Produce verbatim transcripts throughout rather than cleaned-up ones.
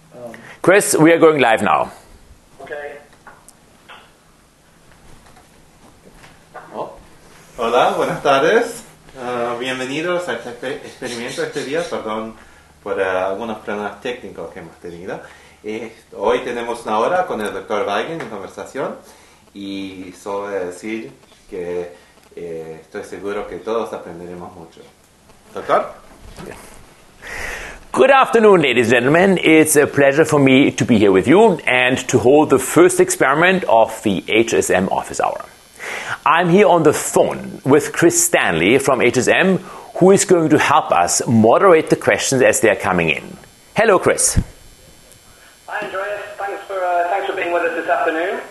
Chris, we are going live now. Okay. Oh. Hola, buenas tardes. Uh, bienvenidos a este exper- experimento de este día. Perdón por uh, algunos problemas técnicos que hemos tenido. Eh, hoy tenemos una hora con el doctor Weigen en conversación y solo voy a decir que eh, estoy seguro que todos aprenderemos mucho. Doctor? Good afternoon, ladies and gentlemen. It's a pleasure for me to be here with you and to hold the first experiment of the H S M Office Hour. I'm here on the phone with Chris Stanley from H S M, who is going to help us moderate the questions as they're coming in. Hello, Chris. Hi, Andreas. Thanks for uh, thanks for being with us this afternoon.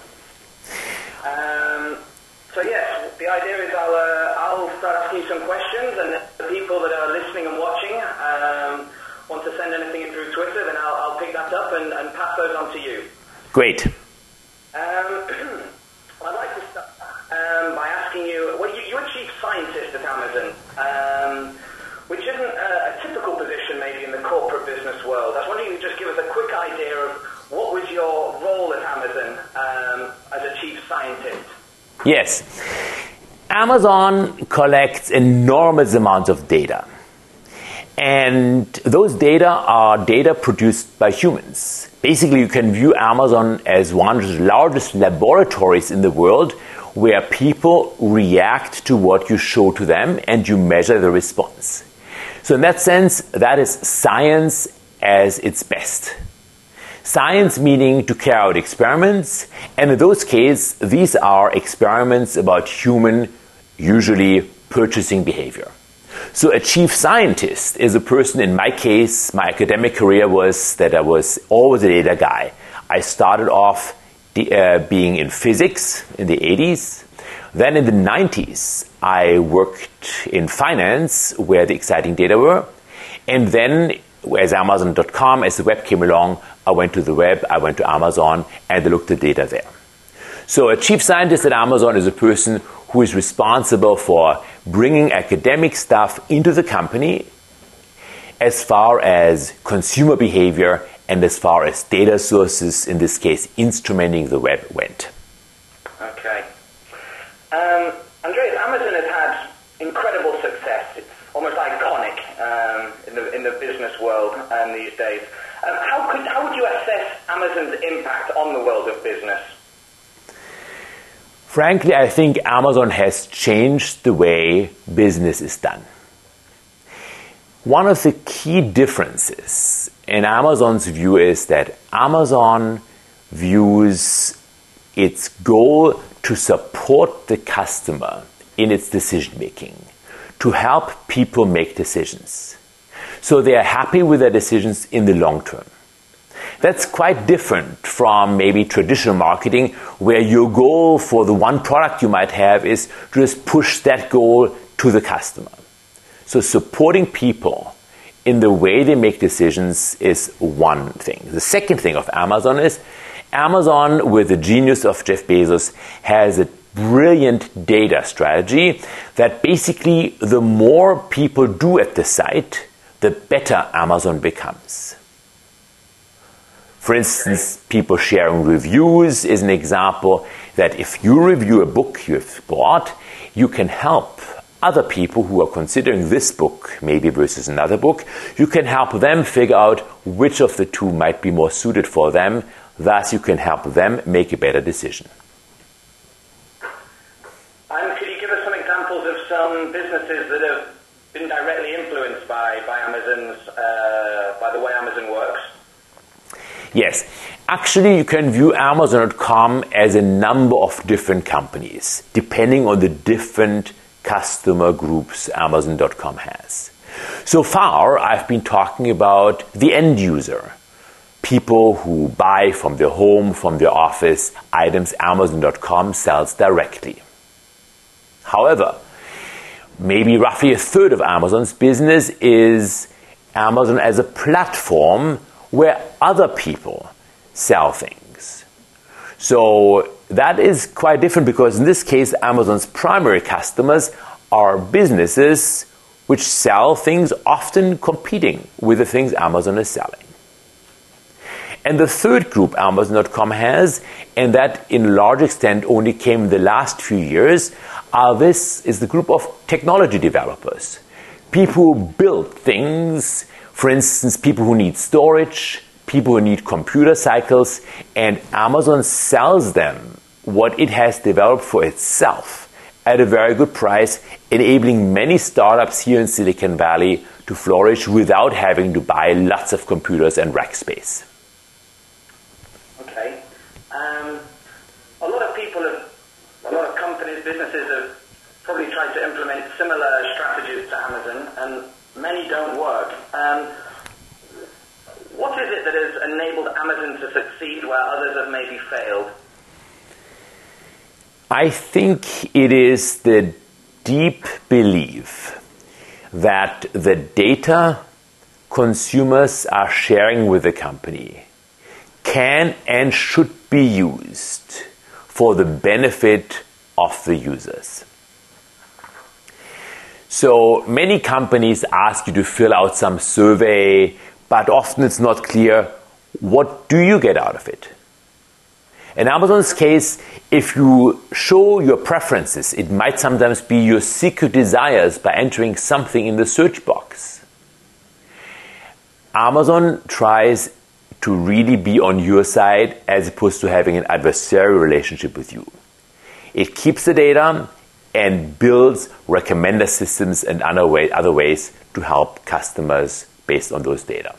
Um, so yes, the idea is I'll uh, I'll start asking you some questions, and the people that are listening and watching um, want to send anything in through Twitter, then I'll, I'll pick that up and, and pass those on to you. Great. Um, I'd like to start um, by asking you, well, you, you're a chief scientist at Amazon, um, which isn't a, a typical position maybe in the corporate business world. I was wondering if you could just give us a quick idea of what was your role at Amazon um, as a chief scientist? Yes. Amazon collects enormous amounts of data. And those data are data produced by humans. Basically, you can view Amazon as one of the largest laboratories in the world where people react to what you show to them and you measure the response. So in that sense, that is science as its best. Science meaning to carry out experiments, and in those cases, these are experiments about human, usually purchasing behavior. So a chief scientist is a person, in my case, my academic career was that I was always a data guy. I started off the, uh, being in physics in the eighties. Then in the nineties, I worked in finance, where the exciting data were. And then, as Amazon dot com, as the web came along, I went to the web, I went to Amazon, and I looked at data there. So a chief scientist at Amazon is a person who is responsible for bringing academic stuff into the company as far as consumer behavior and as far as data sources, in this case, instrumenting the web, went. Okay. Um, Andreas, Amazon has had incredible success. It's almost iconic um, in the in the business world um, these days. Um, how could how would you assess Amazon's impact on the world of business? Frankly, I think Amazon has changed the way business is done. One of the key differences in Amazon's view is that Amazon views its goal to support the customer in its decision making, to help people make decisions. So they are happy with their decisions in the long term. That's quite different from maybe traditional marketing, where your goal for the one product you might have is to just push that goal to the customer. So supporting people in the way they make decisions is one thing. The second thing of Amazon is Amazon, with the genius of Jeff Bezos, has a brilliant data strategy that basically the more people do at the site, the better Amazon becomes. For instance, people sharing reviews is an example that if you review a book you've bought, you can help other people who are considering this book, maybe versus another book. You can help them figure out which of the two might be more suited for them. Thus, you can help them make a better decision. And could you give us some examples of some businesses that have been directly influenced by, by Amazon's, uh, by the way Amazon works? Yes, actually you can view Amazon dot com as a number of different companies, depending on the different customer groups Amazon dot com has. So far, I've been talking about the end user, people who buy from their home, from their office, items Amazon dot com sells directly. However, maybe roughly a third of Amazon's business is Amazon as a platform where other people sell things. So that is quite different, because in this case, Amazon's primary customers are businesses which sell things often competing with the things Amazon is selling. And the third group Amazon dot com has, and that in large extent only came in the last few years, are this is the group of technology developers. People who build things, for instance, people who need storage, people who need computer cycles, and Amazon sells them what it has developed for itself at a very good price, enabling many startups here in Silicon Valley to flourish without having to buy lots of computers and rack space. Okay. Um, a lot of people have, a lot of companies, businesses have probably tried to implement similar strategies to Amazon, and many don't work. Um, what is it that has enabled Amazon to succeed where others have maybe failed? I think it is the deep belief that the data consumers are sharing with the company can and should be used for the benefit of the users. So many companies ask you to fill out some survey, but often it's not clear, what do you get out of it? In Amazon's case, if you show your preferences, it might sometimes be your secret desires by entering something in the search box. Amazon tries to really be on your side as opposed to having an adversarial relationship with you. It keeps the data and builds recommender systems and other, way, other ways to help customers based on those data.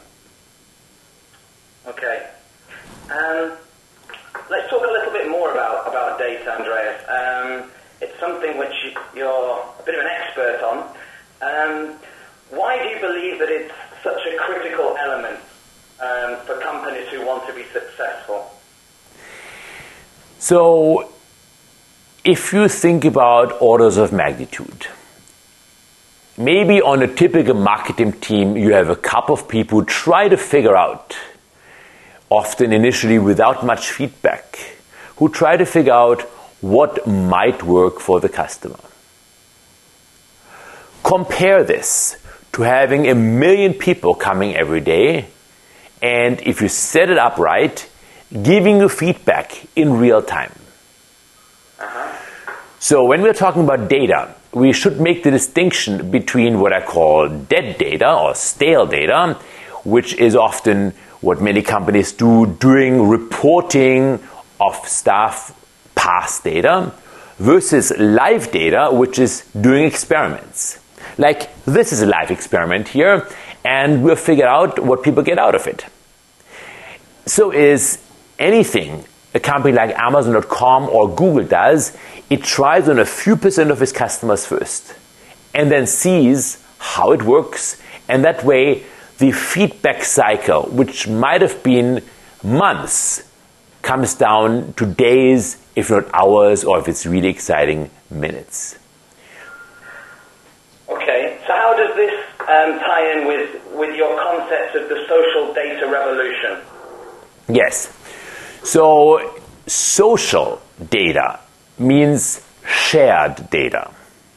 Okay. Um, let's talk a little bit more about, about data, Andreas. Um, it's something which you're a bit of an expert on. Um, why do you believe that it's such a critical element um, for companies who want to be successful? So, if you think about orders of magnitude, maybe on a typical marketing team, you have a couple of people who try to figure out, often initially without much feedback, who try to figure out what might work for the customer. Compare this to having a million people coming every day, and if you set it up right, giving you feedback in real time. Uh-huh. So when we're talking about data, we should make the distinction between what I call dead data or stale data, which is often what many companies do during reporting of staff past data, versus live data, which is doing experiments. Like this is a live experiment here, and we'll figure out what people get out of it. So is anything a company like Amazon dot com or Google does, it tries on a few percent of its customers first, and then sees how it works, and that way the feedback cycle, which might have been months, comes down to days, if not hours, or if it's really exciting, minutes. Okay, so how does this um, tie in with, with your concepts of the social data revolution? Yes. So social data means shared data.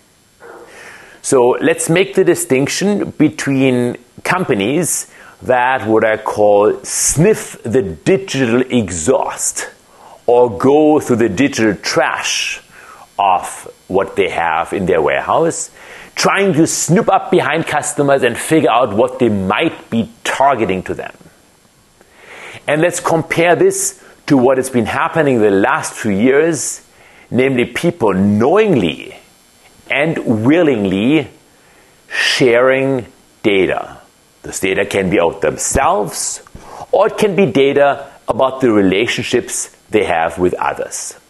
So let's make the distinction between companies that what I call sniff the digital exhaust or go through the digital trash of what they have in their warehouse, trying to snoop up behind customers and figure out what they might be targeting to them. And let's compare this to what has been happening the last few years, namely people knowingly and willingly sharing data. This data can be about themselves, or it can be data about the relationships they have with others.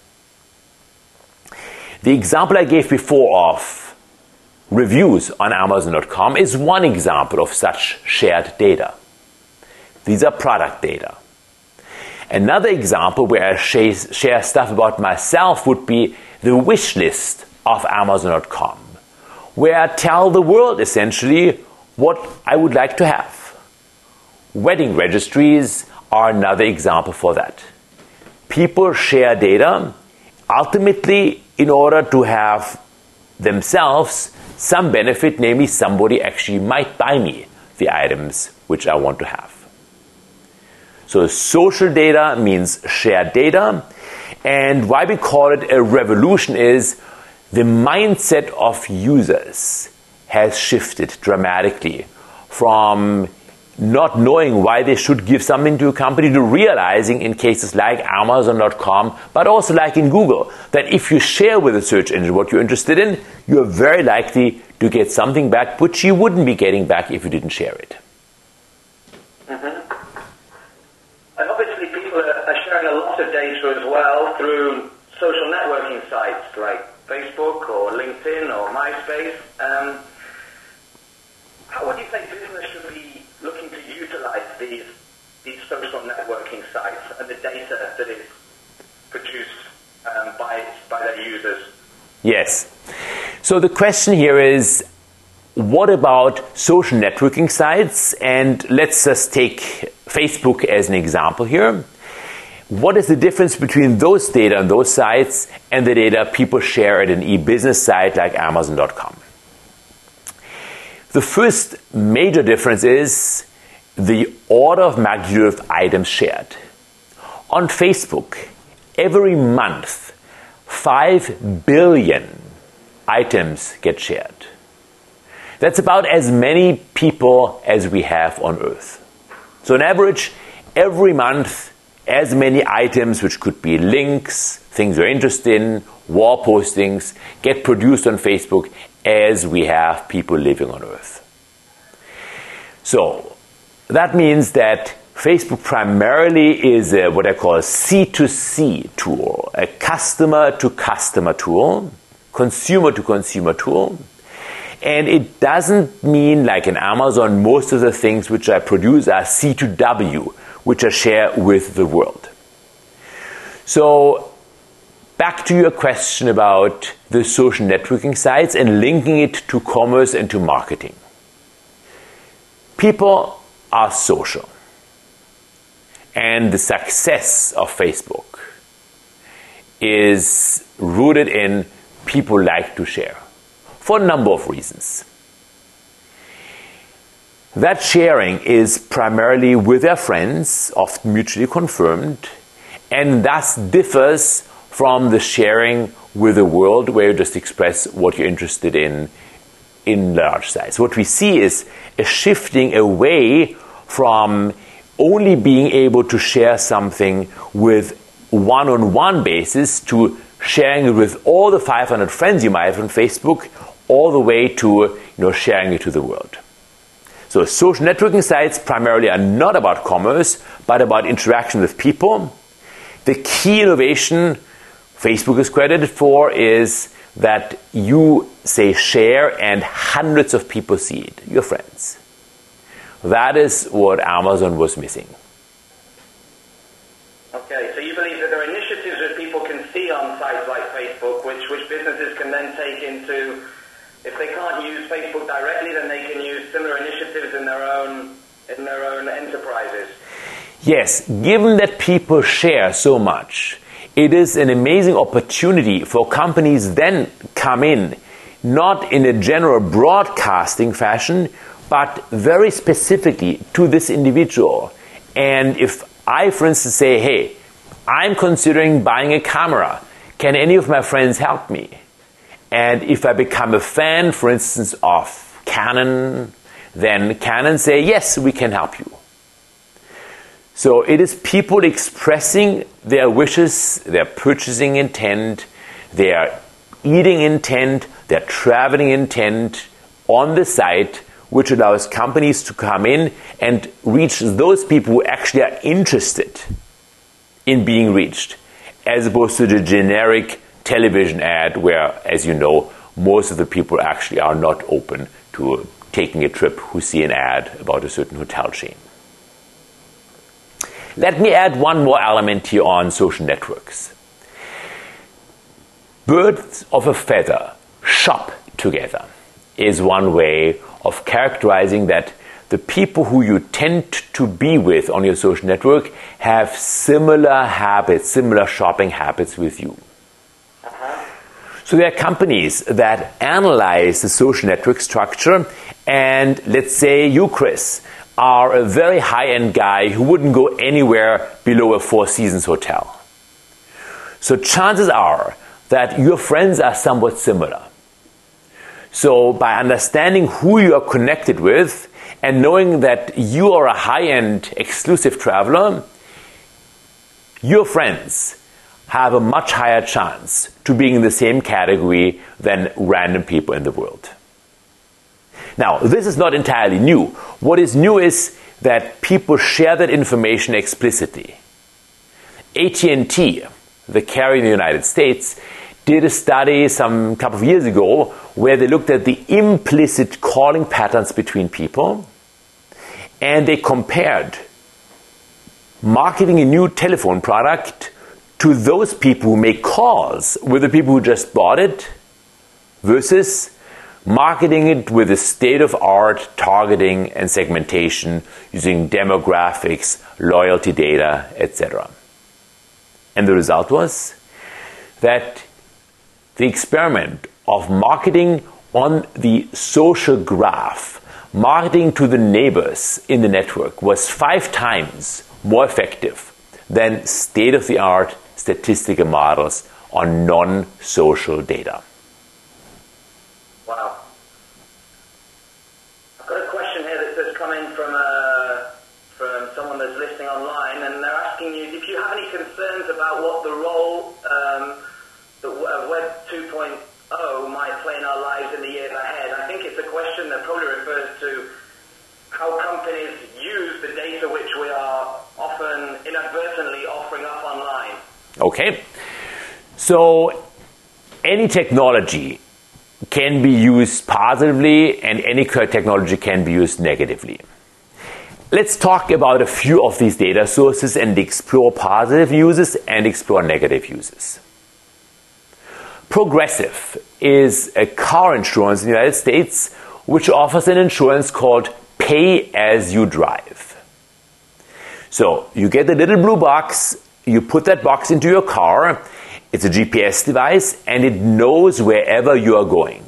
The example I gave before of reviews on Amazon dot com is one example of such shared data. These are product data. Another example where I share stuff about myself would be the wish list of Amazon dot com, where I tell the world essentially what I would like to have. Wedding registries are another example for that. People share data ultimately in order to have themselves some benefit, namely somebody actually might buy me the items which I want to have. So social data means shared data. And why we call it a revolution is the mindset of users has shifted dramatically from not knowing why they should give something to a company to realizing in cases like Amazon dot com, but also like in Google, that if you share with a search engine what you're interested in, you're very likely to get something back which you wouldn't be getting back if you didn't share it. Mm-hmm. And obviously people are sharing a lot of data as well through social networking sites like Facebook or LinkedIn or MySpace. Um, how would you say business should be looking to utilize these these social networking sites and the data that is produced um, by by their users? Yes. So the question here is, what about social networking sites? And let's just take Facebook as an example here. What is the difference between those data on those sites and the data people share at an e-business site like Amazon dot com? The first major difference is the order of magnitude of items shared. On Facebook, every month, five billion items get shared. That's about as many people as we have on Earth. So on average, every month, as many items, which could be links, things you're interested in, wall postings, get produced on Facebook as we have people living on Earth. So that means that Facebook primarily is a, what I call a C to C tool, a customer-to-customer tool, consumer-to-consumer tool. And it doesn't mean, like in Amazon, most of the things which I produce are C to W, which I share with the world. So back to your question about the social networking sites and linking it to commerce and to marketing. People are social. And the success of Facebook is rooted in people like to share for a number of reasons. That sharing is primarily with their friends, often mutually confirmed, and thus differs from the sharing with the world where you just express what you're interested in in large size. What we see is a shifting away from only being able to share something with one-on-one basis to sharing it with all the five hundred friends you might have on Facebook, all the way to you know, sharing it to the world. So social networking sites primarily are not about commerce, but about interaction with people. The key innovation Facebook is credited for is that you say share and hundreds of people see it, your friends. That is what Amazon was missing. Okay, so you believe that there are initiatives that people can see on sites like Facebook, which, which businesses can then take into, if they can't use Facebook directly, then they can use similar initiatives in their own in their own enterprises. Yes, given that people share so much, it is an amazing opportunity for companies then come in, not in a general broadcasting fashion, but very specifically to this individual. And if I, for instance, say, hey, I'm considering buying a camera, can any of my friends help me? And if I become a fan, for instance, of Canon, then Canon say, yes, we can help you. So it is people expressing their wishes, their purchasing intent, their eating intent, their traveling intent on the site, which allows companies to come in and reach those people who actually are interested in being reached, as opposed to the generic television ad where, as you know, most of the people actually are not open to taking a trip who see an ad about a certain hotel chain. Let me add one more element here on social networks. Birds of a feather shop together is one way of characterizing that the people who you tend to be with on your social network have similar habits, similar shopping habits with you. Uh-huh. So there are companies that analyze the social network structure, and let's say you, Chris, are a very high-end guy who wouldn't go anywhere below a Four Seasons hotel. So chances are that your friends are somewhat similar. So by understanding who you are connected with and knowing that you are a high-end exclusive traveler, your friends have a much higher chance to being in the same category than random people in the world. Now, this is not entirely new. What is new is that people share that information explicitly. A T and T, the carrier in the United States, did a study some couple of years ago where they looked at the implicit calling patterns between people, and they compared marketing a new telephone product to those people who make calls with the people who just bought it versus marketing it with the state-of-art targeting and segmentation using demographics, loyalty data, et cetera. And the result was that the experiment of marketing on the social graph, marketing to the neighbors in the network, was five times more effective than state-of-the-art statistical models on non-social data. Wow. I've got a question here that's, that's come in from, uh, from someone that's listening online, and they're asking you if you have any concerns about what the role um, that Web two point oh might play in our lives in the years ahead. I think it's a question that probably refers to how companies use the data which we are often inadvertently offering up online. Okay. So any technology can be used positively and any technology can be used negatively. Let's talk about a few of these data sources and explore positive uses and explore negative uses. Progressive is a car insurance in the United States which offers an insurance called Pay As You Drive. So you get a little blue box, you put that box into your car, it's a G P S device, and it knows wherever you are going.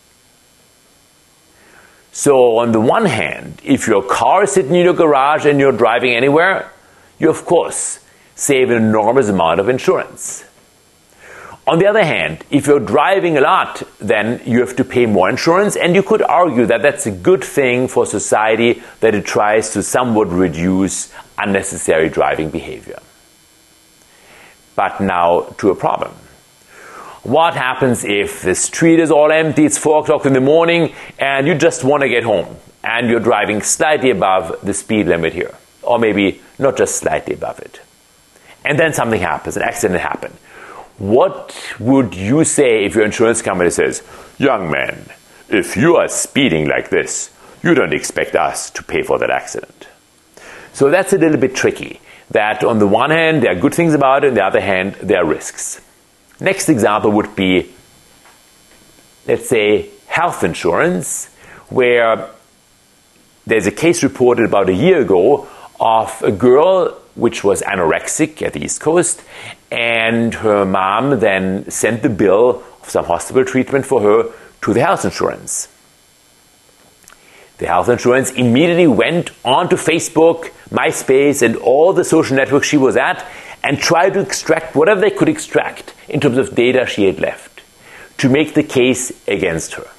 So on the one hand, if your car is sitting in your garage and you're driving anywhere, you of course save an enormous amount of insurance. On the other hand, if you're driving a lot, then you have to pay more insurance, and you could argue that that's a good thing for society, that it tries to somewhat reduce unnecessary driving behavior. But now to a problem. What happens if the street is all empty, it's four o'clock in the morning, and you just want to get home, and you're driving slightly above the speed limit here, or maybe not just slightly above it. And then something happens, an accident happened. What would you say if your insurance company says, "Young man, if you are speeding like this, you don't expect us to pay for that accident"? So that's a little bit tricky. That on the one hand, there are good things about it, on the other hand, there are risks. Next example would be, let's say, health insurance, where there's a case reported about a year ago of a girl which was anorexic at the East Coast, and her mom then sent the bill of some hospital treatment for her to the health insurance. The health insurance immediately went onto Facebook, MySpace, and all the social networks she was at and tried to extract whatever they could extract in terms of data she had left to make the case against her.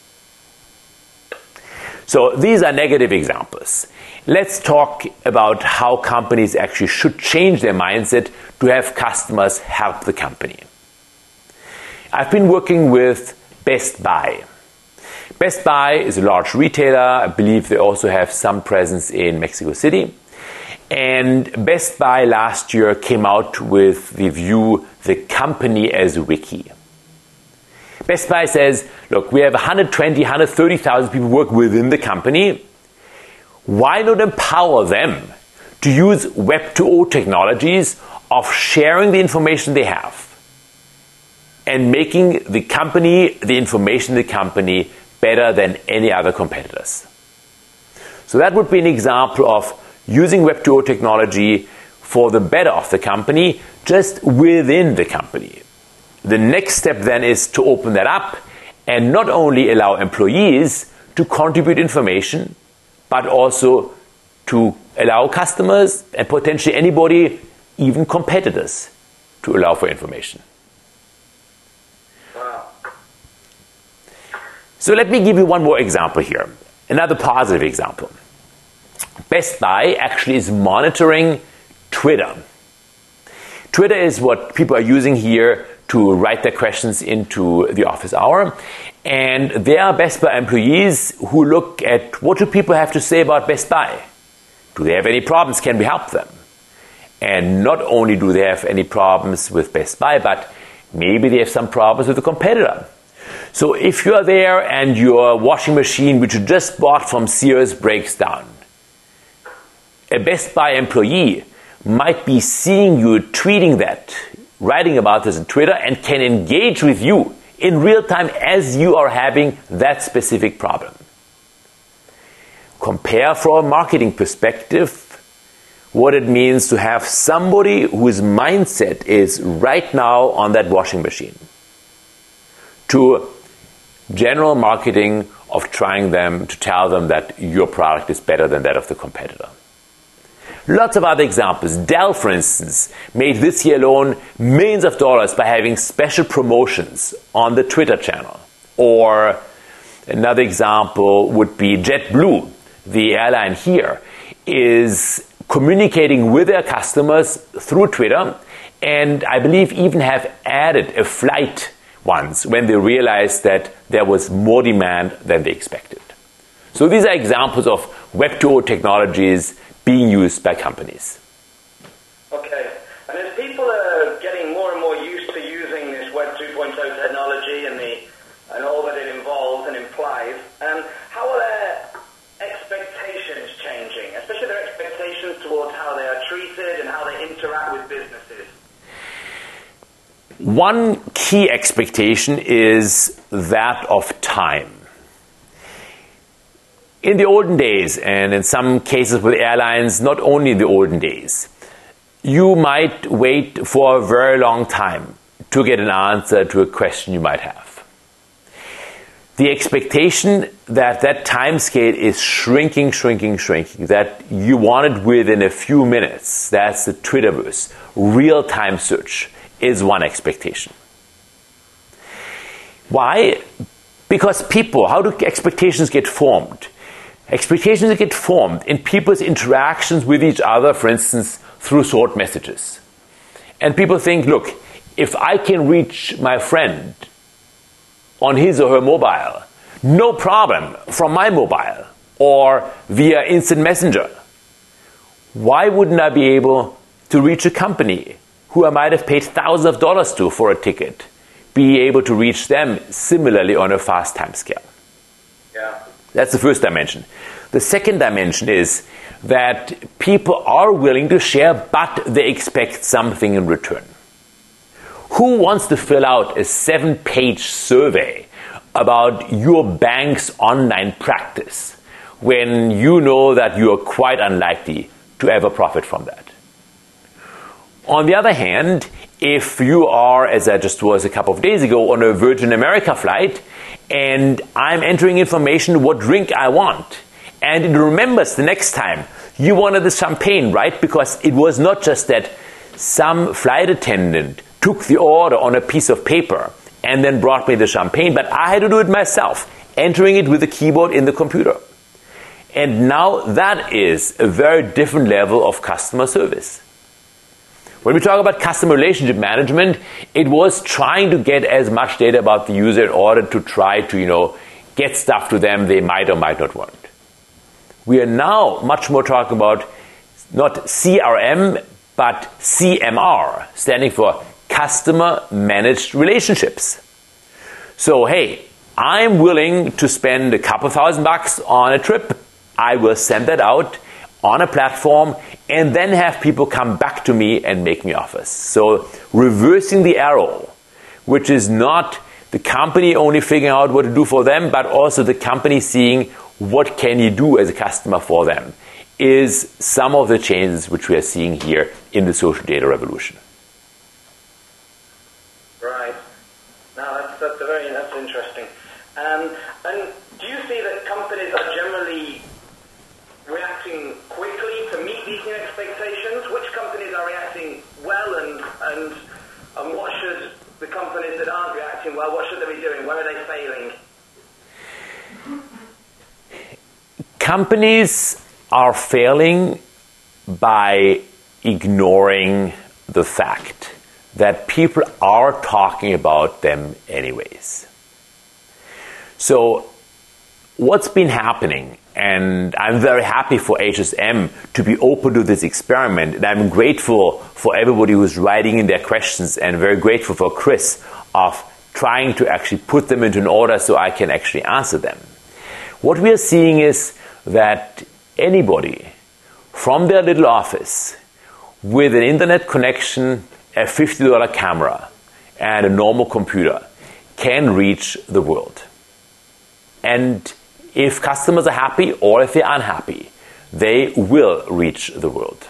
So these are negative examples. Let's talk about how companies actually should change their mindset to have customers help the company. I've been working with Best Buy. Best Buy is a large retailer. I believe they also have some presence in Mexico City. And Best Buy last year came out with the view, the company as a wiki. Best Buy says, look, we have one hundred twenty, one hundred thirty thousand people work within the company. Why not empower them to use Web two point oh technologies of sharing the information they have and making the company, the information in the company, better than any other competitors? So that would be an example of using Web two point oh technology for the better of the company, just within the company. The next step then is to open that up and not only allow employees to contribute information, but also to allow customers and potentially anybody, even competitors, to allow for information. Wow. So let me give you one more example here. Another positive example. Best Buy actually is monitoring Twitter. Twitter is what people are using here to write their questions into the office hour. And there are Best Buy employees who look at what do people have to say about Best Buy. Do they have any problems? Can we help them? And not only do they have any problems with Best Buy, but maybe they have some problems with a competitor. So if you are there and your washing machine, which you just bought from Sears, breaks down, a Best Buy employee might be seeing you tweeting that, writing about this on Twitter, and can engage with you in real time as you are having that specific problem. Compare from a marketing perspective what it means to have somebody whose mindset is right now on that washing machine to general marketing of trying them to tell them that your product is better than that of the competitor. Lots of other examples. Dell, for instance, made this year alone millions of dollars by having special promotions on the Twitter channel. Or another example would be JetBlue, the airline here, is communicating with their customers through Twitter, and I believe even have added a flight once when they realized that there was more demand than they expected. So these are examples of Web two point oh technologies being used by companies. Okay. And as people are getting more and more used to using this Web two point oh technology and the and all that it involves and implies, um, how are their expectations changing, especially their expectations towards how they are treated and how they interact with businesses? One key expectation is that of time. In the olden days, and in some cases with airlines, not only in the olden days, you might wait for a very long time to get an answer to a question you might have. The expectation that that time scale is shrinking, shrinking, shrinking, that you want it within a few minutes, that's the Twitterverse, real-time search, is one expectation. Why? Because people, how do expectations get formed? Expectations get formed in people's interactions with each other, for instance, through short messages. And people think, look, if I can reach my friend on his or her mobile, no problem, from my mobile or via instant messenger, why wouldn't I be able to reach a company who I might have paid thousands of dollars to for a ticket, be able to reach them similarly on a fast time scale? Yeah. That's the first dimension. The second dimension is that people are willing to share, but they expect something in return. Who wants to fill out a seven-page survey about your bank's online practice when you know that you are quite unlikely to ever profit from that? On the other hand, if you are, as I just was a couple of days ago, on a Virgin America flight, and I'm entering information what drink I want, and it remembers the next time you wanted the champagne, right? Because it was not just that some flight attendant took the order on a piece of paper and then brought me the champagne, but I had to do it myself, entering it with the keyboard in the computer. And now that is a very different level of customer service. When we talk about customer relationship management, it was trying to get as much data about the user in order to try to, you know, get stuff to them they might or might not want. We are now much more talking about not C R M, but C M R, standing for Customer Managed Relationships. So, hey, I'm willing to spend a couple thousand bucks on a trip. I will send that out on a platform and then have people come back to me and make me offers. So reversing the arrow, which is not the company only figuring out what to do for them, but also the company seeing what can you do as a customer for them, is some of the changes which we are seeing here in the social data revolution. Right. Now that's, that's a very that's interesting. Um, and do you see that companies are generally reacting quickly expectations? Which companies are reacting well, and and and what should the companies that aren't reacting well, what should they be doing? Where are they failing? Companies are failing by ignoring the fact that people are talking about them anyways. So what's been happening, and I'm very happy for H S M to be open to this experiment, and I'm grateful for everybody who's writing in their questions, and very grateful for Chris of trying to actually put them into an order so I can actually answer them. What we are seeing is that anybody from their little office with an internet connection, a fifty dollar camera, and a normal computer can reach the world. And if customers are happy or if they're unhappy, they will reach the world.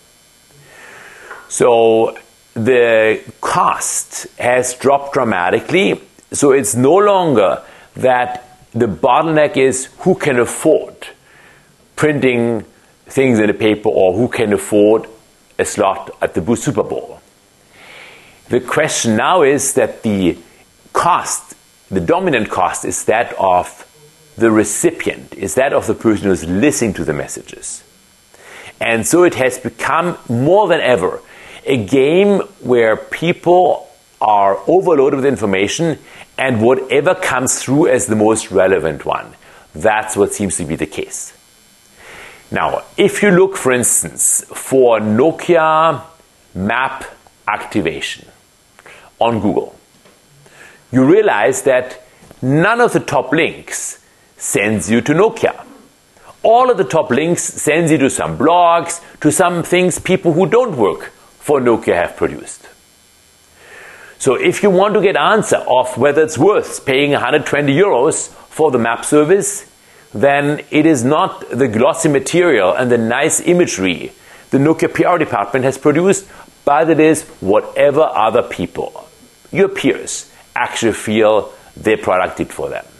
So the cost has dropped dramatically. So it's no longer that the bottleneck is who can afford printing things in the paper or who can afford a slot at the Super Bowl. The question now is that the cost, the dominant cost, is that of the recipient, is that of the person who is listening to the messages. And so it has become more than ever a game where people are overloaded with information, and whatever comes through as the most relevant one, that's what seems to be the case. Now, if you look, for instance, for Nokia map activation on Google, you realize that none of the top links sends you to Nokia. All of the top links sends you to some blogs, to some things people who don't work for Nokia have produced. So if you want to get answer of whether it's worth paying one hundred twenty euros for the map service, then it is not the glossy material and the nice imagery the Nokia P R department has produced, but it is whatever other people, your peers, actually feel their product did for them.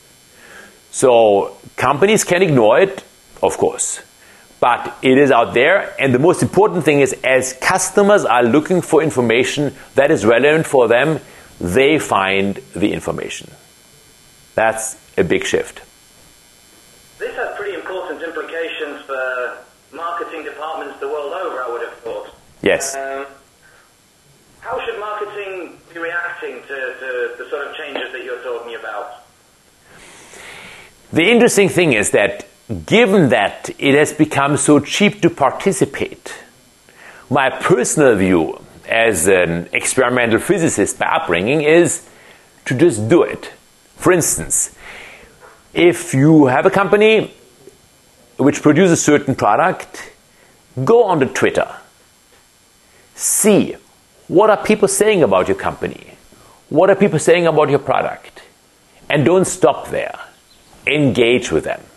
So companies can ignore it, of course, but it is out there, and the most important thing is, as customers are looking for information that is relevant for them, they find the information. That's a big shift. This has pretty important implications for marketing departments the world over, I would have thought. Yes. Um, how should marketing be reacting to, to the sort of changes that you're talking about? The interesting thing is that given that it has become so cheap to participate, my personal view as an experimental physicist by upbringing is to just do it. For instance, if you have a company which produces a certain product, go on to Twitter. See, what are people saying about your company? What are people saying about your product? And don't stop there. Engage with them.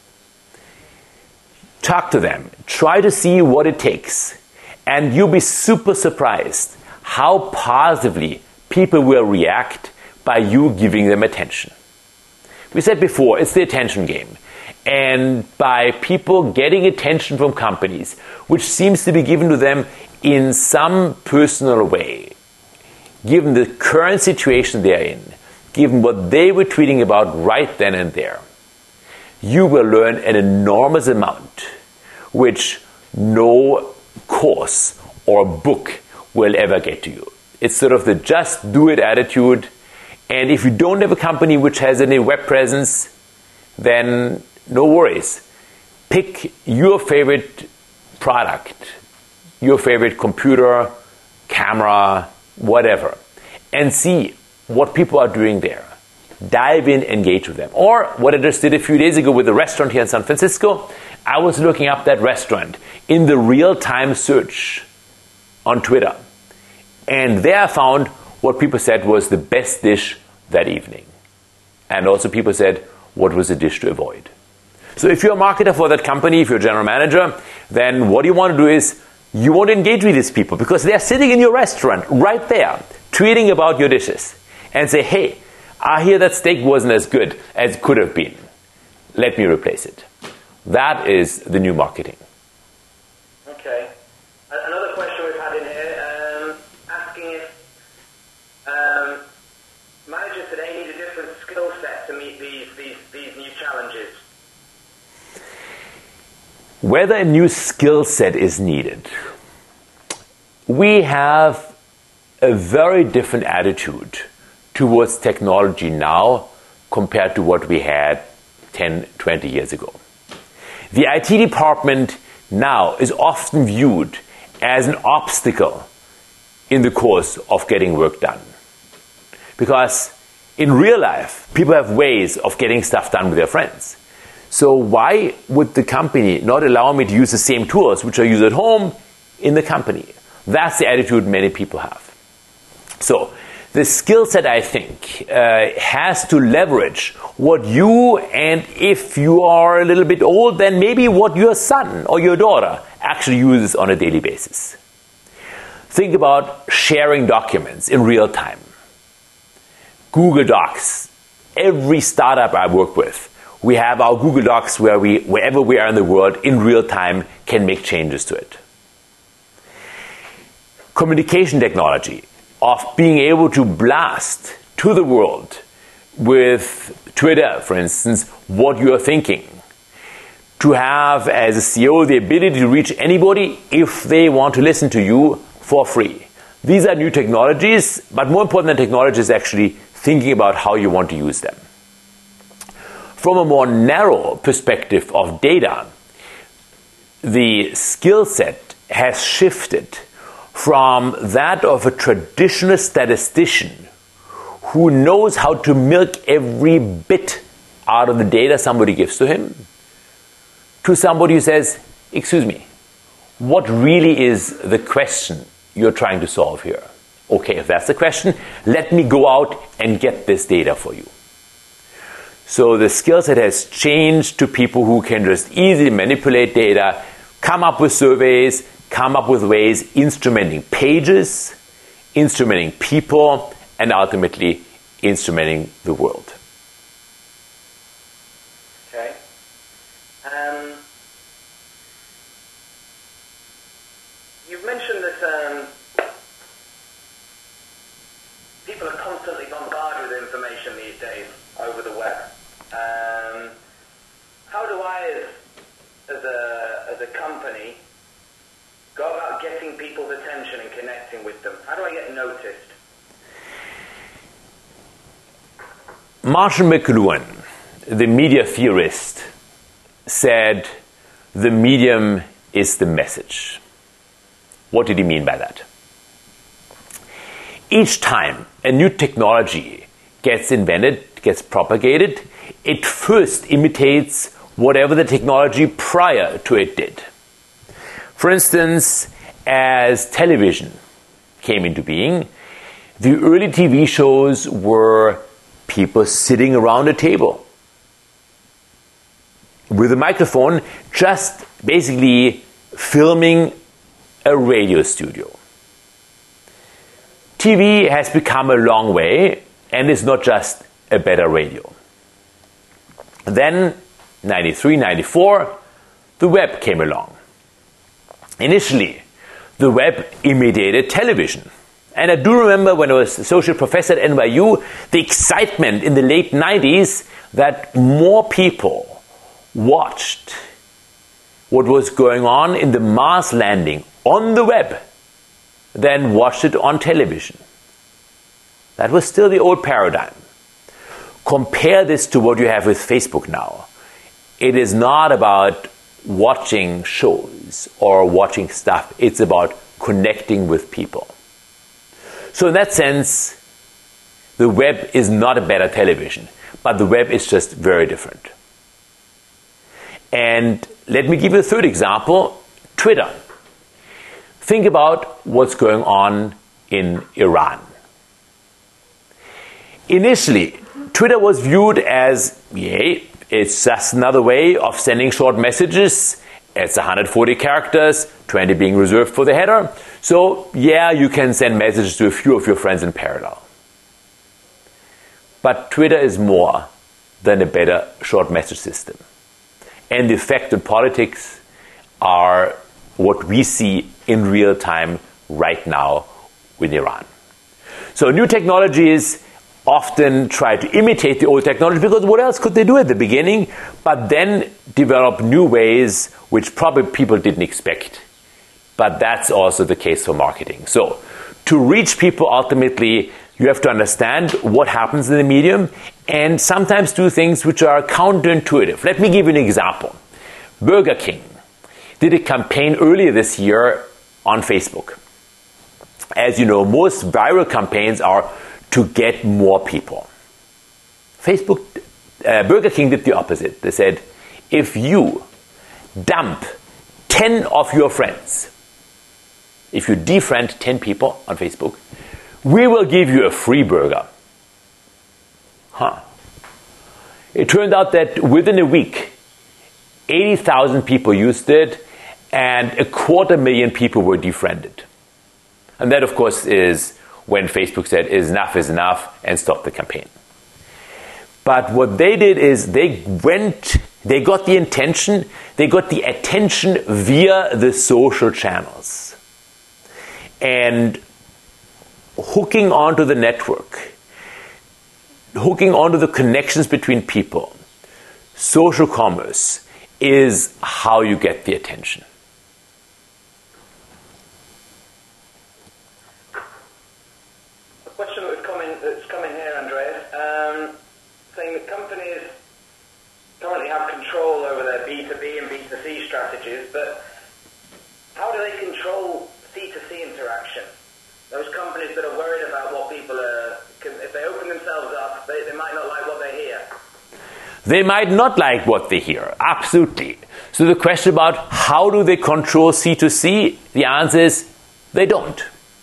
Talk to them. Try to see what it takes. And you'll be super surprised how positively people will react by you giving them attention. We said before, it's the attention game. And by people getting attention from companies, which seems to be given to them in some personal way, given the current situation they're in, given what they were tweeting about right then and there, you will learn an enormous amount, which no course or book will ever get to you. It's sort of the just do it attitude. And if you don't have a company which has any web presence, then no worries. Pick your favorite product, your favorite computer, camera, whatever, and see what people are doing there. Dive in, engage with them. Or what I just did a few days ago with a restaurant here in San Francisco, I was looking up that restaurant in the real-time search on Twitter. And there I found what people said was the best dish that evening. And also people said what was the dish to avoid. So if you're a marketer for that company, if you're a general manager, then what you want to do is you want to engage with these people because they're sitting in your restaurant right there, tweeting about your dishes and say, hey, I hear that steak wasn't as good as it could have been. Let me replace it. That is the new marketing. Okay. Okay. Another question we've had in here, um, asking if um, managers today need a different skill set to meet these, these, these new challenges. Whether a new skill set is needed, we have a very different attitude towards technology now compared to what we had ten, twenty years ago. The I T department now is often viewed as an obstacle in the course of getting work done. Because in real life, people have ways of getting stuff done with their friends. So why would the company not allow me to use the same tools which I use at home in the company? That's the attitude many people have. So the skill set, I think, uh, has to leverage what you, and if you are a little bit old, then maybe what your son or your daughter actually uses on a daily basis. Think about sharing documents in real time. Google Docs. Every startup I work with, we have our Google Docs where we, wherever we are in the world, in real time, can make changes to it. Communication technology, of being able to blast to the world with Twitter, for instance, what you're thinking. To have, as a C E O, the ability to reach anybody if they want to listen to you for free. These are new technologies, but more important than technology is actually thinking about how you want to use them. From a more narrow perspective of data, the skill set has shifted from that of a traditional statistician who knows how to milk every bit out of the data somebody gives to him, to somebody who says, excuse me, what really is the question you're trying to solve here? Okay, if that's the question, let me go out and get this data for you. So the skill set has changed to people who can just easily manipulate data, come up with surveys, come up with ways instrumenting pages, instrumenting people, and ultimately instrumenting the world. Okay. Um, you've mentioned that um, people are constantly bombarded with information these days over the web. Um, how do I, as, as, a, as a company, go about getting people's attention and connecting with them? How do I get noticed? Marshall McLuhan, the media theorist, said the medium is the message. What did he mean by that? Each time a new technology gets invented, gets propagated, it first imitates whatever the technology prior to it did. For instance, as television came into being, the early T V shows were people sitting around a table with a microphone, just basically filming a radio studio. T V has become a long way and is not just a better radio. Then, ninety-three, ninety-four, the web came along. Initially, the web imitated television. And I do remember when I was associate professor at N Y U, the excitement in the late nineties that more people watched what was going on in the Mars landing on the web than watched it on television. That was still the old paradigm. Compare this to what you have with Facebook now. It is not about watching shows or watching stuff. It's about connecting with people. So in that sense, the web is not a better television, but the web is just very different. And let me give you a third example, Twitter. Think about what's going on in Iran. Initially, Twitter was viewed as, yay, it's just another way of sending short messages. It's one hundred forty characters, twenty being reserved for the header. So, yeah, you can send messages to a few of your friends in parallel. But Twitter is more than a better short message system. And the effect on politics are what we see in real time right now with Iran. So new technologies often try to imitate the old technology because what else could they do at the beginning? But then develop new ways which probably people didn't expect. But that's also the case for marketing. So to reach people ultimately, you have to understand what happens in the medium and sometimes do things which are counterintuitive. Let me give you an example. Burger King did a campaign earlier this year on Facebook. As you know, most viral campaigns are to get more people. Facebook, uh, Burger King did the opposite. They said, if you dump ten of your friends, if you defriend ten people on Facebook, we will give you a free burger. Huh. It turned out that within a week, eighty thousand people used it, and a quarter million people were defriended. And that, of course, is when Facebook said, enough is enough, and stopped the campaign. But what they did is they went, they got the intention, they got the attention via the social channels. And hooking onto the network, hooking onto the connections between people, social commerce is how you get the attention. A question that's coming, that's coming here, Andreas, um, saying that companies currently have control over their B two B and B two C strategies, but how do they control C two C interaction? Those companies that are worried about what people are, if they open themselves up, they, they might not like what they hear. They might not like what they hear, absolutely. So the question about how do they control C two C, the answer is they don't.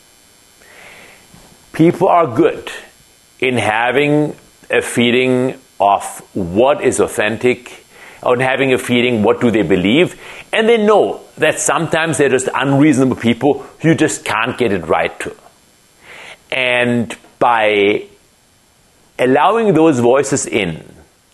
People are good in having a feeling of what is authentic, or having a feeling what do they believe, and they know that sometimes they're just unreasonable people you just can't get it right to. And by allowing those voices in,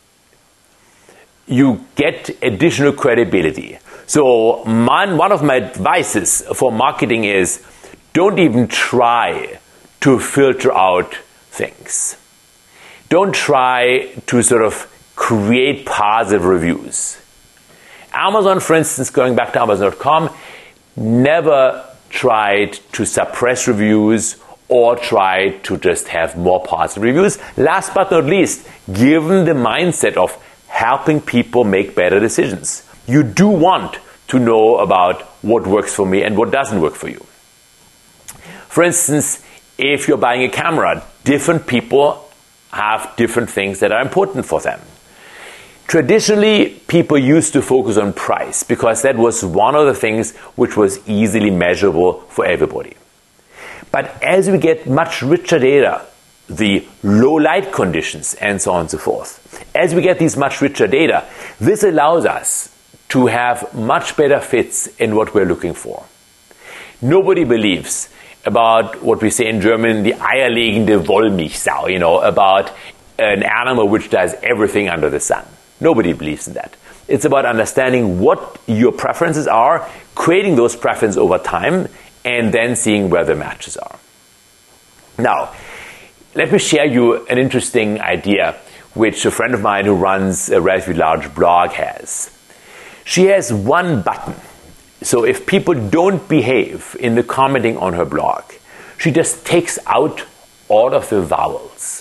you get additional credibility. So man, one of my advices for marketing is don't even try to filter out things. Don't try to sort of create positive reviews. Amazon, for instance, going back to Amazon dot com, never tried to suppress reviews or tried to just have more positive reviews. Last but not least, given the mindset of helping people make better decisions, you do want to know about what works for me and what doesn't work for you. For instance, if you're buying a camera, different people have different things that are important for them. Traditionally, people used to focus on price because that was one of the things which was easily measurable for everybody. But as we get much richer data, the low light conditions and so on and so forth, as we get these much richer data, this allows us to have much better fits in what we're looking for. Nobody believes about what we say in German, the eierlegende Wollmilchsau, you know, about an animal which does everything under the sun. Nobody believes in that. It's about understanding what your preferences are, creating those preferences over time, and then seeing where the matches are. Now, let me share you an interesting idea which a friend of mine who runs a relatively large blog has. She has one button. So if people don't behave in the commenting on her blog, she just takes out all of the vowels.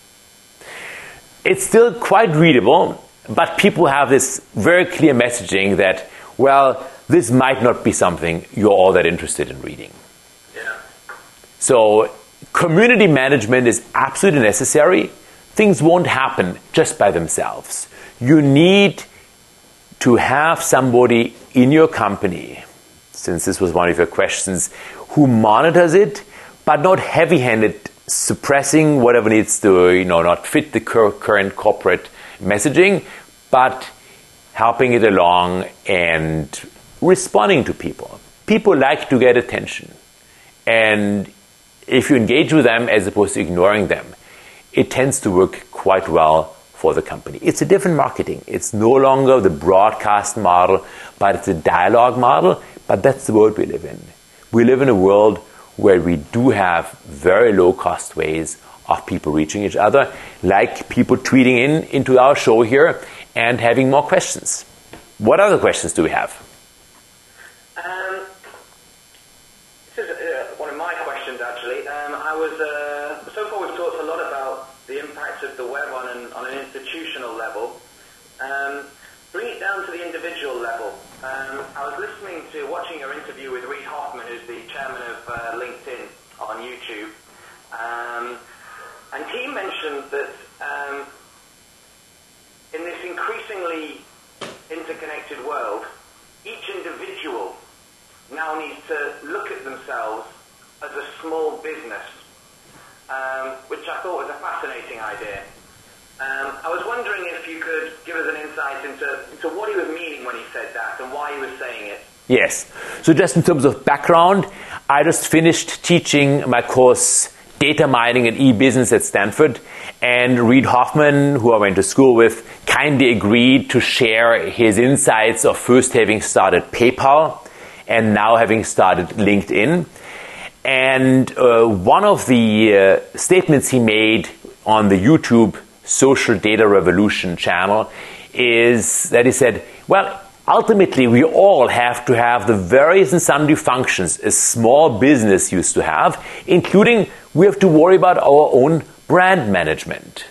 It's still quite readable, but people have this very clear messaging that, well, this might not be something you're all that interested in reading. Yeah. So community management is absolutely necessary. Things won't happen just by themselves. You need to have somebody in your company, since this was one of your questions, who monitors it, but not heavy-handed, suppressing whatever needs to, you know, not fit the cur- current corporate messaging, but helping it along and responding to people. People like to get attention. And if you engage with them as opposed to ignoring them, it tends to work quite well for the company. It's a different marketing. It's no longer the broadcast model, but it's a dialogue model. But that's the world we live in. We live in a world where we do have very low-cost ways of people reaching each other, like people tweeting in into our show here and having more questions. What other questions do we have? Um, this is uh, one of my questions, actually. Um, I was uh, so far we've talked a lot about the impact of the web on an, on an institutional level. Um, bring it down to the individual level. Um, I was listening to, watching your interview with Reid Hoffman, who's the chairman of uh, LinkedIn on YouTube, um, and he mentioned that um, in this increasingly interconnected world, each individual now needs to look at themselves as a small business, um, which I thought was a fascinating idea. Um, I was wondering if you could give us an insight into, into what he was meaning when he said that and why he was saying it. Yes. So just in terms of background, I just finished teaching my course Data Mining and E-Business at Stanford, and Reid Hoffman, who I went to school with, kindly agreed to share his insights of first having started PayPal and now having started LinkedIn. And uh, one of the uh, statements he made on the YouTube Social Data Revolution channel is that he said, well, ultimately we all have to have the various and sundry functions a small business used to have, including we have to worry about our own brand management.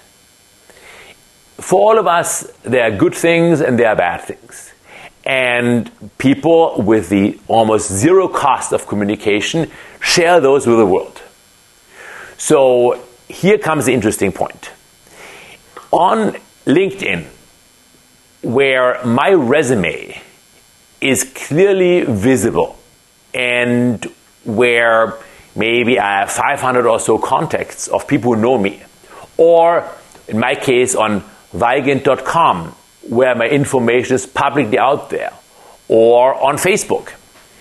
For all of us, there are good things and there are bad things. And people with the almost zero cost of communication share those with the world. So here comes the interesting point. On LinkedIn, where my resume is clearly visible and where maybe I have five hundred or so contacts of people who know me, or in my case on Weigand dot com, where my information is publicly out there, or on Facebook.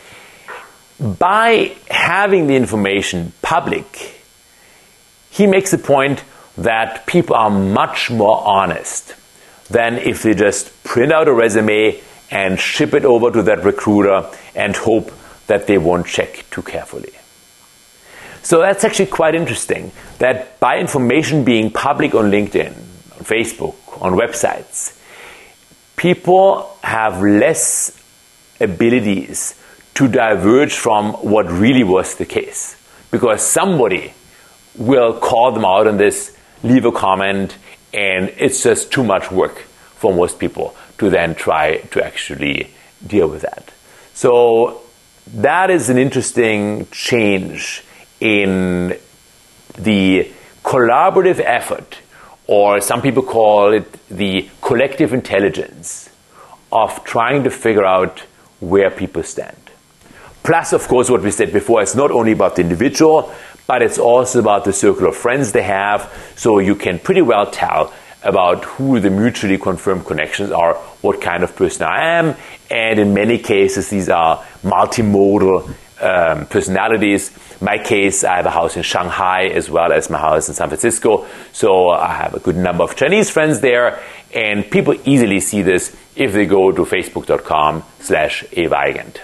By having the information public, he makes the point that people are much more honest than if they just print out a resume and ship it over to that recruiter and hope that they won't check too carefully. So that's actually quite interesting, that by information being public on LinkedIn, on Facebook, on websites, people have less abilities to diverge from what really was the case, because somebody will call them out on this, leave a comment, and it's just too much work for most people to then try to actually deal with that. So that is an interesting change in the collaborative effort, or some people call it the collective intelligence of trying to figure out where people stand. Plus, of course, what we said before, it's not only about the individual, but it's also about the circle of friends they have, so you can pretty well tell about who the mutually confirmed connections are, what kind of person I am, and in many cases these are multimodal um, personalities. In my case, I have a house in Shanghai as well as my house in San Francisco, so I have a good number of Chinese friends there, and people easily see this if they go to facebook.com slash aweigand.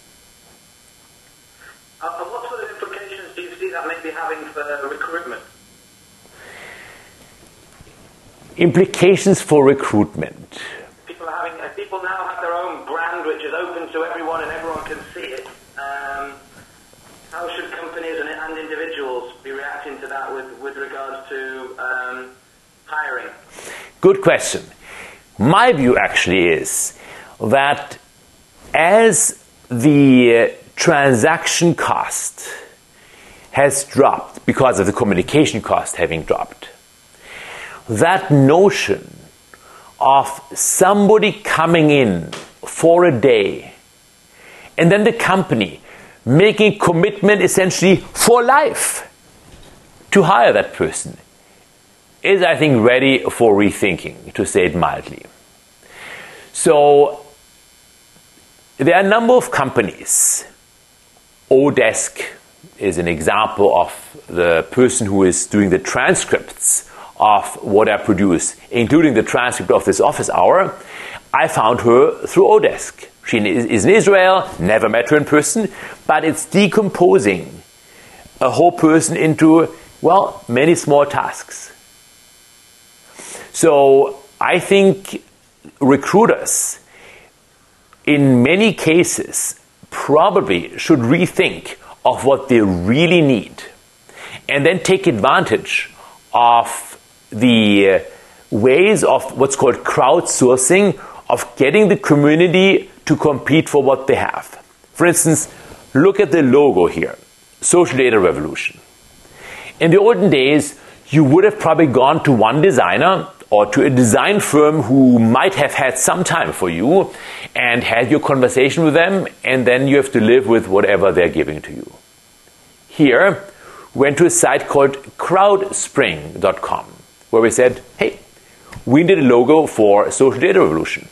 Uh, and what sort of implications do you see that may be having for recruitment? Implications for recruitment. People are having, uh, people now have their own brand which is open to everyone and everyone can see it. Um, how should companies and, and individuals be reacting to that with, with regards to um, hiring? Good question. My view actually is that as the transaction cost has dropped because of the communication cost having dropped, that notion of somebody coming in for a day and then the company making commitment essentially for life to hire that person is, I think, ready for rethinking, to say it mildly. So there are a number of companies. Odesk is an example of the person who is doing the transcripts of what I produce, including the transcript of this office hour. I found her through Odesk. She is in Israel, never met her in person, but it's decomposing a whole person into, well, many small tasks. So I think recruiters, in many cases, probably should rethink of what they really need and then take advantage of the ways of what's called crowdsourcing, of getting the community to compete for what they have. For instance, look at the logo here, Social Data Revolution. In the olden days, you would have probably gone to one designer or to a design firm who might have had some time for you and had your conversation with them, and then you have to live with whatever they're giving to you. Here, we went to a site called crowdspring dot com, where we said, hey, we did a logo for Social Data Revolution.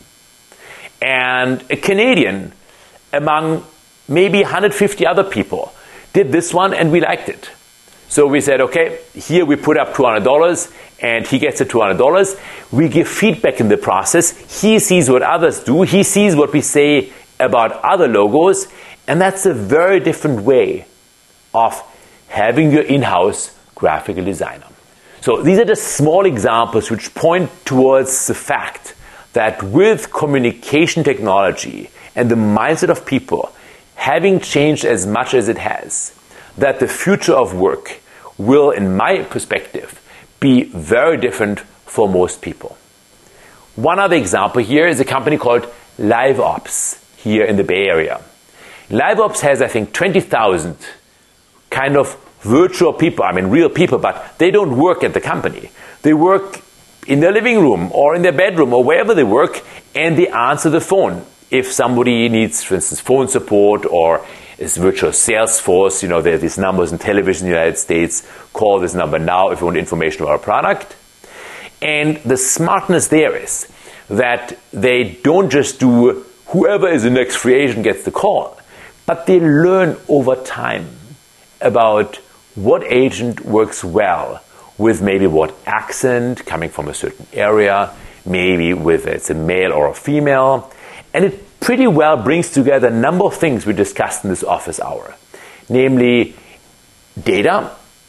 And a Canadian, among maybe one hundred fifty other people, did this one and we liked it. So we said, okay, here we put up two hundred dollars and he gets the two hundred dollars. We give feedback in the process. He sees what others do. He sees what we say about other logos. And that's a very different way of having your in-house graphical designer. So these are just small examples which point towards the fact that with communication technology and the mindset of people having changed as much as it has, that the future of work will, in my perspective, be very different for most people. One other example here is a company called LiveOps here in the Bay Area. LiveOps has, I think, twenty thousand kind of virtual people, I mean real people, but they don't work at the company. They work in their living room or in their bedroom or wherever they work, and they answer the phone. If somebody needs, for instance, phone support or is virtual sales force, you know, there are these numbers in television in the United States, call this number now if you want information about a product. And the smartness there is that they don't just do whoever is the next free agent gets the call, but they learn over time about what agent works well with maybe what accent coming from a certain area, maybe with it's a male or a female. And it pretty well brings together a number of things we discussed in this office hour. Namely, data.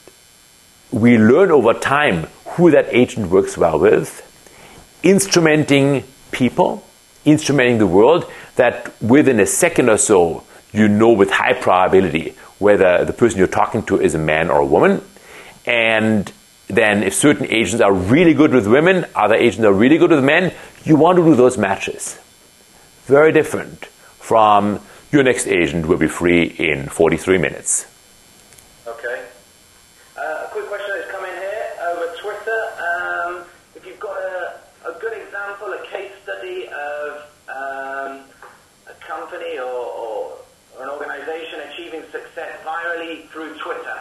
We learn over time who that agent works well with. Instrumenting people, instrumenting the world, that within a second or so, you know with high probability whether the person you're talking to is a man or a woman. And then if certain agents are really good with women, other agents are really good with men, you want to do those matches. Very different from your next agent will be free in forty-three minutes. Okay. Uh, a quick question that's come in here over Twitter. Um, if you've got a, a good example, a case study of um, a company or, or, or an organization achieving success virally through Twitter.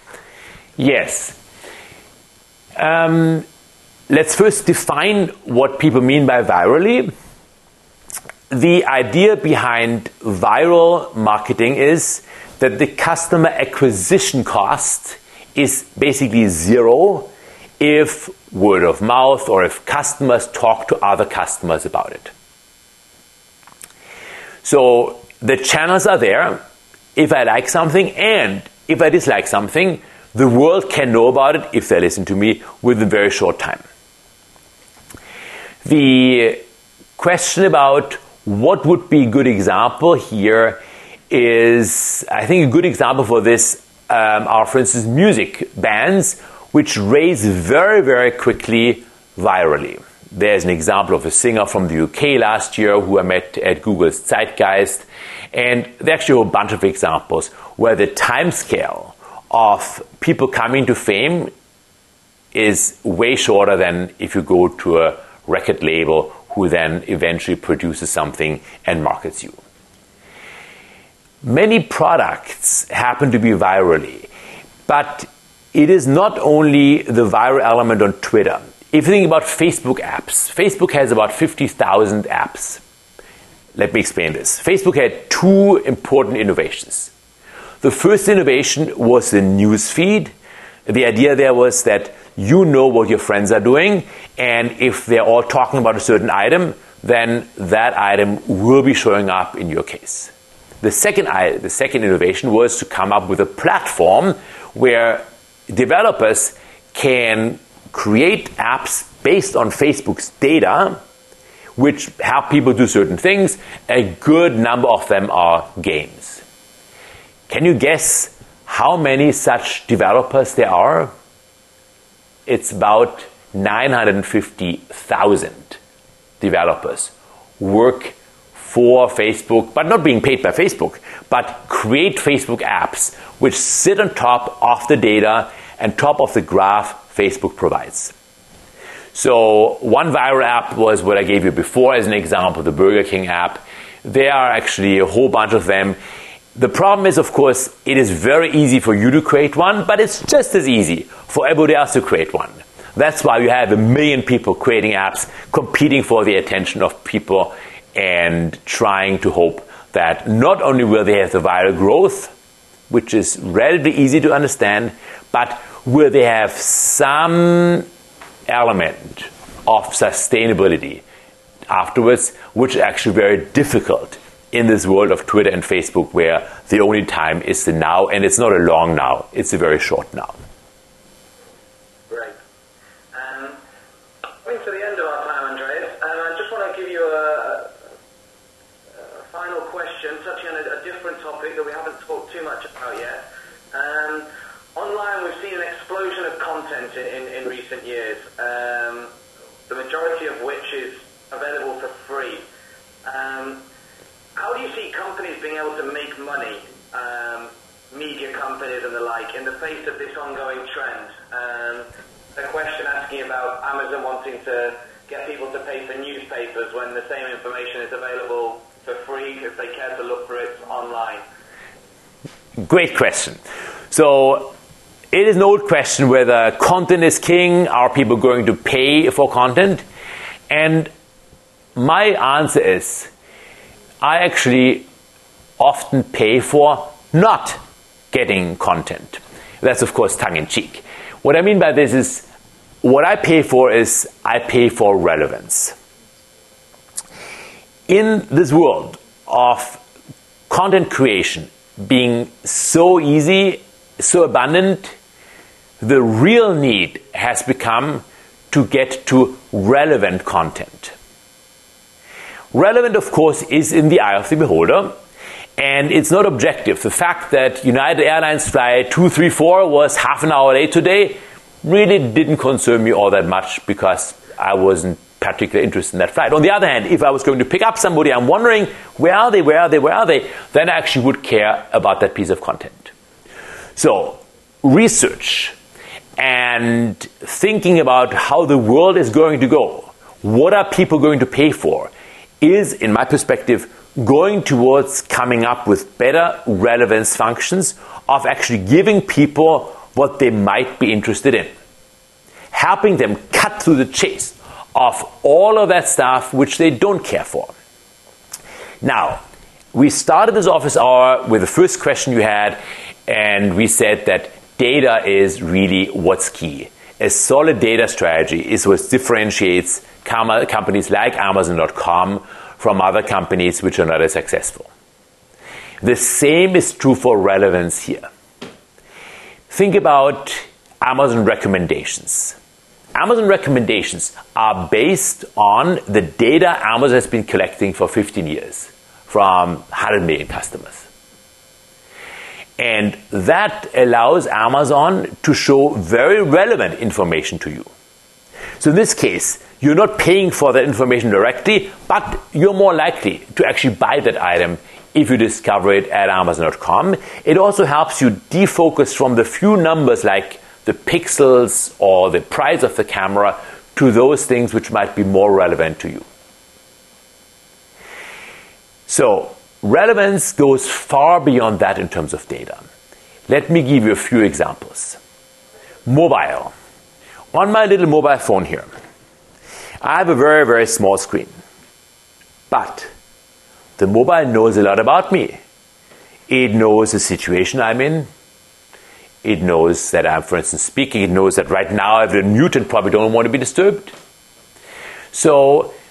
Yes. Um, let's first define what people mean by virally. The idea behind viral marketing is that the customer acquisition cost is basically zero if word of mouth or if customers talk to other customers about it. So the channels are there. If I like something and if I dislike something, the world can know about it if they listen to me within a very short time. The question about what would be a good example here is, I think a good example for this um, are, for instance, music bands which raise very, very quickly virally. There's an example of a singer from the U K last year who I met at Google's Zeitgeist, and there are actually a bunch of examples where the time scale of people coming to fame is way shorter than if you go to a record label who then eventually produces something and markets you. Many products happen to be virally, but it is not only the viral element on Twitter. If you think about Facebook apps, Facebook has about fifty thousand apps. Let me explain this. Facebook had two important innovations. The first innovation was the news feed. The idea there was that you know what your friends are doing, and if they're all talking about a certain item, then that item will be showing up in your case. The second, the second innovation was to come up with a platform where developers can create apps based on Facebook's data, which help people do certain things. A good number of them are games. Can you guess how many such developers there are? It's about nine hundred fifty thousand developers work for Facebook, but not being paid by Facebook, but create Facebook apps which sit on top of the data and top of the graph Facebook provides. So one viral app was what I gave you before as an example, the Burger King app. There are actually a whole bunch of them. The problem is, of course, it is very easy for you to create one, but it's just as easy for everybody else to create one. That's why you have a million people creating apps, competing for the attention of people and trying to hope that not only will they have the viral growth, which is relatively easy to understand, but will they have some element of sustainability afterwards, which is actually very difficult in this world of Twitter and Facebook, where the only time is the now, and it's not a long now, it's a very short now. Great. Um, coming to the end of our time, Andreas, um, I just want to give you a, a final question, touching on a, a different topic that we haven't talked too much about yet. Um, online, we've seen an explosion of content in, in, in recent years, um, the majority of which is available for free. Um, How do you see companies being able to make money, um, media companies and the like, in the face of this ongoing trend? Um, a question asking about Amazon wanting to get people to pay for newspapers when the same information is available for free if they care to look for it online. Great question. So it is an old question whether content is king. Are people going to pay for content? And my answer is, I actually often pay for not getting content. That's, of course, tongue-in-cheek. What I mean by this is, what I pay for is I pay for relevance. In this world of content creation being so easy, so abundant, the real need has become to get to relevant content. Relevant, of course, is in the eye of the beholder, and it's not objective. The fact that United Airlines flight two three four was half an hour late today really didn't concern me all that much because I wasn't particularly interested in that flight. On the other hand, if I was going to pick up somebody, I'm wondering, where are they, where are they, where are they, then I actually would care about that piece of content. So, research and thinking about how the world is going to go, what are people going to pay for, is, in my perspective, going towards coming up with better relevance functions of actually giving people what they might be interested in. Helping them cut through the chase of all of that stuff which they don't care for. Now, we started this office hour with the first question you had, and we said that data is really what's key. A solid data strategy is what differentiates com- companies like Amazon dot com from other companies which are not as successful. The same is true for relevance here. Think about Amazon recommendations. Amazon recommendations are based on the data Amazon has been collecting for fifteen years from one hundred million customers. And that allows Amazon to show very relevant information to you. So in this case, you're not paying for that information directly, but you're more likely to actually buy that item if you discover it at Amazon dot com. It also helps you defocus from the few numbers like the pixels or the price of the camera to those things which might be more relevant to you. So, relevance goes far beyond that in terms of data. Let me give you a few examples. Mobile. On my little mobile phone here, I have a very, very small screen. But the mobile knows a lot about me. It knows the situation I'm in. It knows that I'm, for instance, speaking. It knows that right now I have it muted, probably don't want to be disturbed. So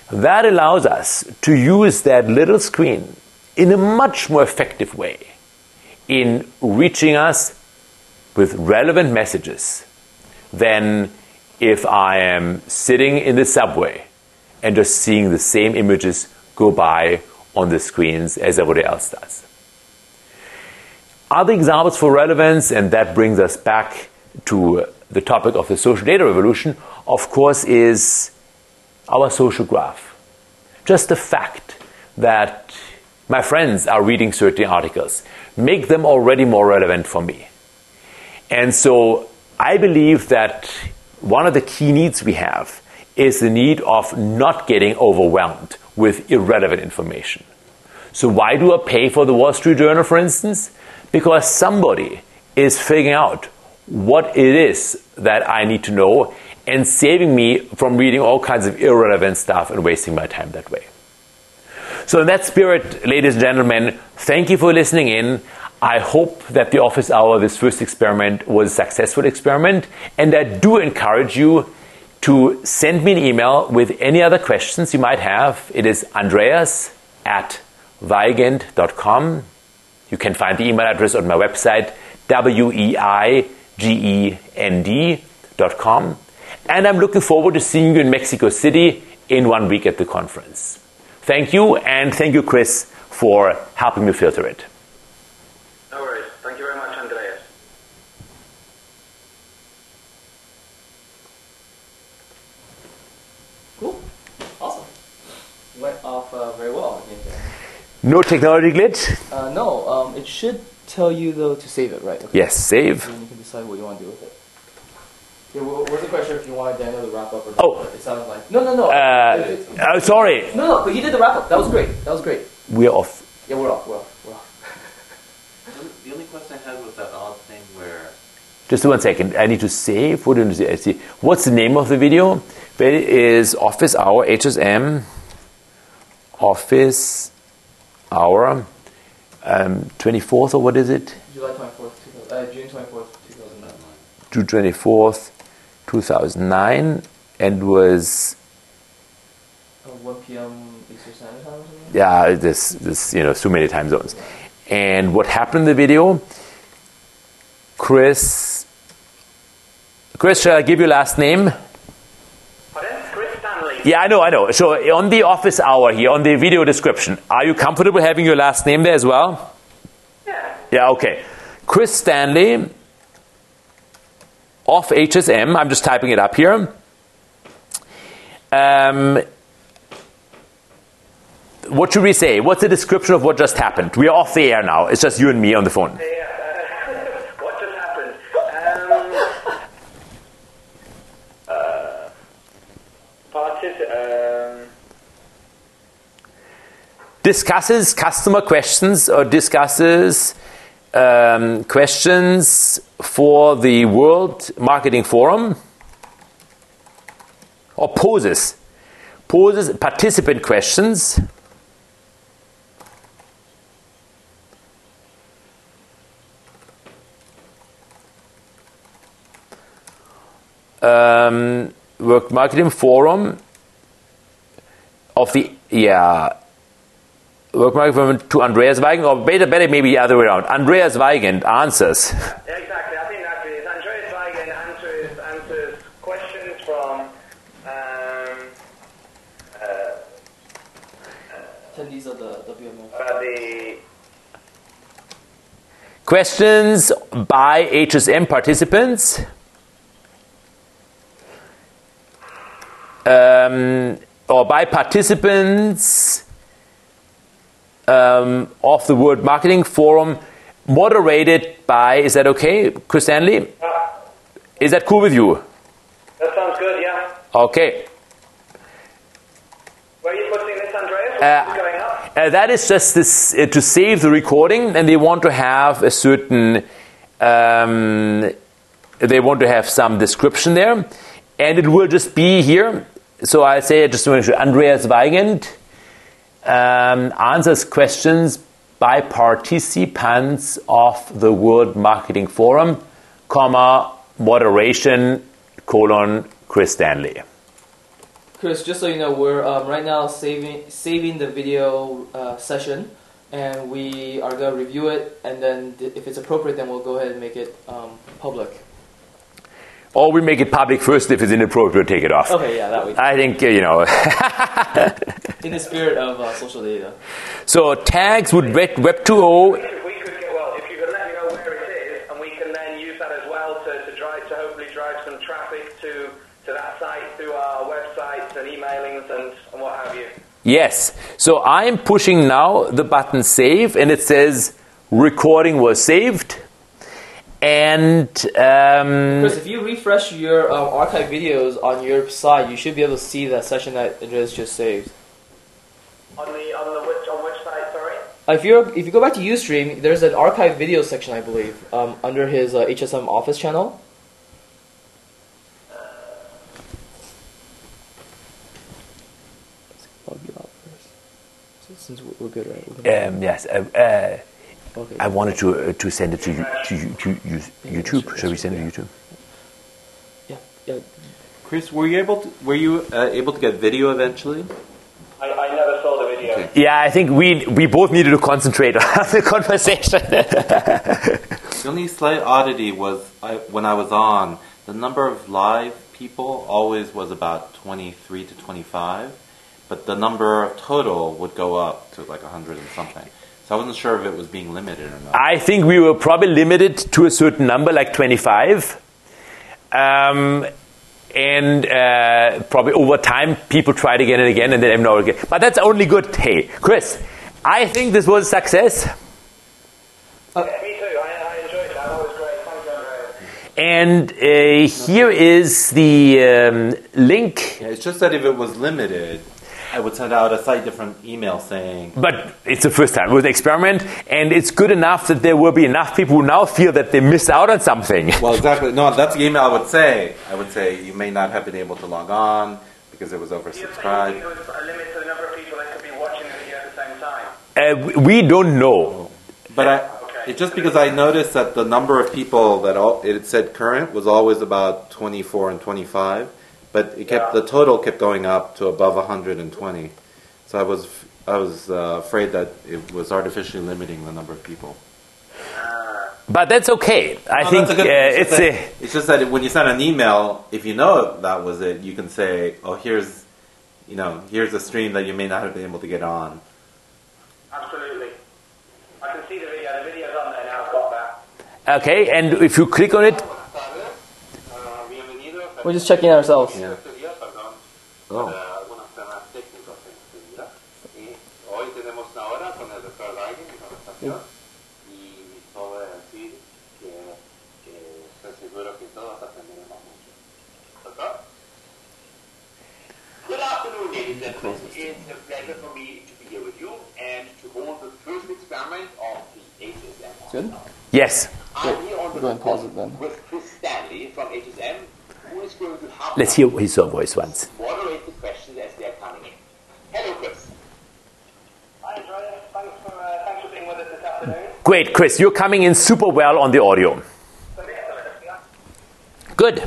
That allows us to use that little screen in a much more effective way in reaching us with relevant messages than if I am sitting in the subway and just seeing the same images go by on the screens as everybody else does. Other examples for relevance, and that brings us back to the topic of the social data revolution, of course, is our social graph. Just the fact that my friends are reading certain articles make them already more relevant for me. And so I believe that one of the key needs we have is the need of not getting overwhelmed with irrelevant information. So why do I pay for the Wall Street Journal, for instance? Because somebody is figuring out what it is that I need to know and saving me from reading all kinds of irrelevant stuff and wasting my time that way. So in that spirit, ladies and gentlemen, thank you for listening in. I hope that the office hour, this first experiment, was a successful experiment. And I do encourage you to send me an email with any other questions you might have. It is andreas at weigand dot com. You can find the email address on my website, W E I G E N D dot com. And I'm looking forward to seeing you in Mexico City in one week at the conference. Thank you, and thank you, Chris, for helping me filter it. No worries. Thank you very much, Andreas. Cool. Awesome. Went off uh, very well, I think. No technology glitch? Uh, no, um, it should tell you, though, to save it, right? Okay. Yes, save. And you can decide what you want to do with it. Yeah, well, what's the question if you wanted Daniel to wrap up or not? Oh. It sounds like... No, no, no. Uh, oh, sorry. No, no, but you did the wrap up. That was great. That was great. We're off. Yeah, we're off. We're off. We're off. The only question I had was that odd thing where... Just one second. I need to save. What do I see? What's the name of the video? It is Office Hour H S M. Office Hour. Um, twenty-fourth, or what is it? July twenty-fourth, uh, June twenty-fourth, two thousand nine. June twenty-fourth, two thousand nine. And was... Uh, one p.m. Eastern Standard Time or something? Yeah, this, this, you know, so many time zones. And what happened in the video? Chris... Chris, shall I give your last name? Pardon? Chris Stanley. Yeah, I know, I know. So on the office hour here, on the video description, are you comfortable having your last name there as well? Yeah. Yeah, okay. Chris Stanley of H S M. I'm just typing it up here. Um, what should we say? What's the description of what just happened? We are off the air now. It's just you and me on the phone. Yeah. Uh, what just happened? Um, uh, partic- um, Discusses customer questions or discusses um, questions for the World Marketing Forum, or poses poses participant questions um, World Marketing Forum of the yeah World Marketing Forum to Andreas Weigand, or better, better maybe the other way around. Andreas Weigand answers. Yeah, exactly. I think that is Andreas Weigand answers answers questions from um, uh, Attendees of the W M F. uh, the Questions by H S M participants. Um, or by participants um, of the World Marketing Forum, moderated by, is that okay, Chris Stanley? uh, Is that cool with you? that sounds good. Yeah. Okay. Where are you putting this, Andreas? Uh, What's going up? Uh, that is just this, uh, to save the recording, and they want to have a certain, um, they want to have some description there, and it will just be here. So I say, just to make sure, Andreas Weigand um, answers questions by participants of the World Marketing Forum, comma, moderation, colon, Chris Stanley. Chris, just so you know, we're um, right now saving saving the video uh, session, and we are going to review it, and then th- if it's appropriate, then we'll go ahead and make it um, public. Or we make it public first. If it's inappropriate, take it off. Okay, yeah, that way. I think, uh, you know. In the spirit of uh, social data. So tags would Web, Web two point oh. If we could get, well, if you could let me know where it is, and we can then use that as well to, to drive, to hopefully drive some traffic to, to that site through our websites and emailings and, and what have you. Yes. So I'm pushing now the button save, and it says recording was saved. And um, Chris, if you refresh your um, archive videos on your side, you should be able to see that session that Andreas just saved. On the on the which on which site? Sorry. Uh, if you if you go back to Ustream, there's an archive video section, I believe, um, under his uh, H S M Office channel. Log you out first. Since we're good, right? We're gonna- um, yes. Uh, uh, Okay. I wanted to uh, to send it to you, to, you, to you, YouTube. Shall we send it to YouTube? Yeah, yeah. Chris, were you able to were you uh, able to get video eventually? I, I never saw the video. Okay. Yeah, I think we we both needed to concentrate on the conversation. The only slight oddity was I, when I was on, the number of live people always was about twenty-three to twenty-five, but the number of total would go up to like one hundred and something. So I wasn't sure if it was being limited or not. I think we were probably limited to a certain number, like twenty-five. Um, and uh, probably over time, people tried again and again, and then no again. But that's only good. Hey, Chris, I think this was a success. Yeah, me too. I, I enjoyed that. That was great. Thank you, Andreas. And uh, here is the um, link. Yeah, it's just that if it was limited, I would send out a slightly different email saying... But it's the first time. It was an experiment, and it's good enough that there will be enough people who now feel that they missed out on something. Well, exactly. No, that's the email I would say. I would say you may not have been able to log on because it was Do you think oversubscribed. there was a limit to the number of people that could be watching the video at the same time? Uh, we don't know. But I, it's just because I noticed that the number of people that all, it said current was always about twenty-four and twenty-five, but it kept Yeah. the total kept going up to above one hundred twenty. So I was I was uh, afraid that it was artificially limiting the number of people. But that's okay. I No, think that's a good- uh, it's, it's just a... that, it's just that when you send an email, if you know that was it, you can say, "Oh, here's, you know, here's a stream that you may not have been able to get on." Absolutely. I can see the video. The video's on there now. I've got that. Okay, and if you click on it, We're just checking it ourselves. Yeah. Oh. algunos temas técnicos enseguida. Y hoy tenemos una hora con el doctor Weigel en conversación y solo decir que, que estoy seguro que todos aprenderemos mucho. Doctor? Good afternoon, ladies and gentlemen. It's a pleasure for me to be here with you and to hold the first experiment of the H S M. Good. yes. I'm here on the Go and pause it then. with Chris Stanley from H S M, who is going to help Let's us hear his own voice once. moderate the questions as they are coming in. Hello, Chris. Hi, Andreas. Thanks for, uh, thanks for being with us this afternoon. Great, Chris, you're coming in super well on the audio. Good.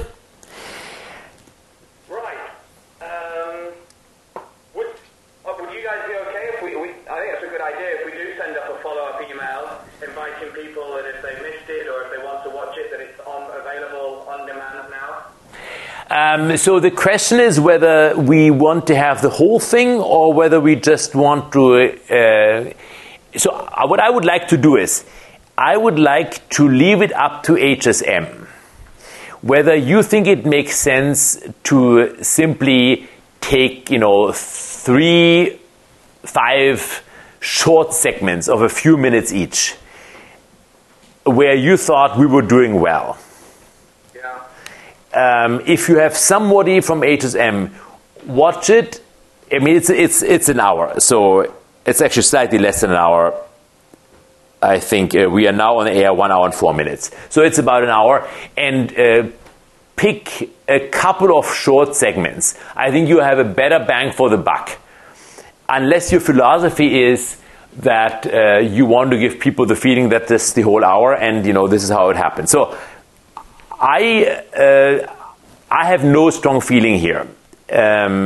Right. Um, would, uh, would you guys be okay if we, we, I think it's a good idea if we do send up a follow-up email inviting people that if they missed it or if they want to watch it, that it's on, available on demand now? Um, so the question is whether we want to have the whole thing or whether we just want to... Uh, so uh, what I would like to do is, I would like to leave it up to H S M. Whether you think it makes sense to simply take, you know, three, five short segments of a few minutes each, where you thought we were doing well. Yeah. Um, if you have somebody from H S M, watch it. I mean, it's it's it's an hour, so it's actually slightly less than an hour. I think uh, we are now on the air one hour and four minutes, so it's about an hour. And uh, pick a couple of short segments. I think you have a better bang for the buck, unless your philosophy is that uh, you want to give people the feeling that this is the whole hour, and you know this is how it happens. So. I uh, I have no strong feeling here. Um,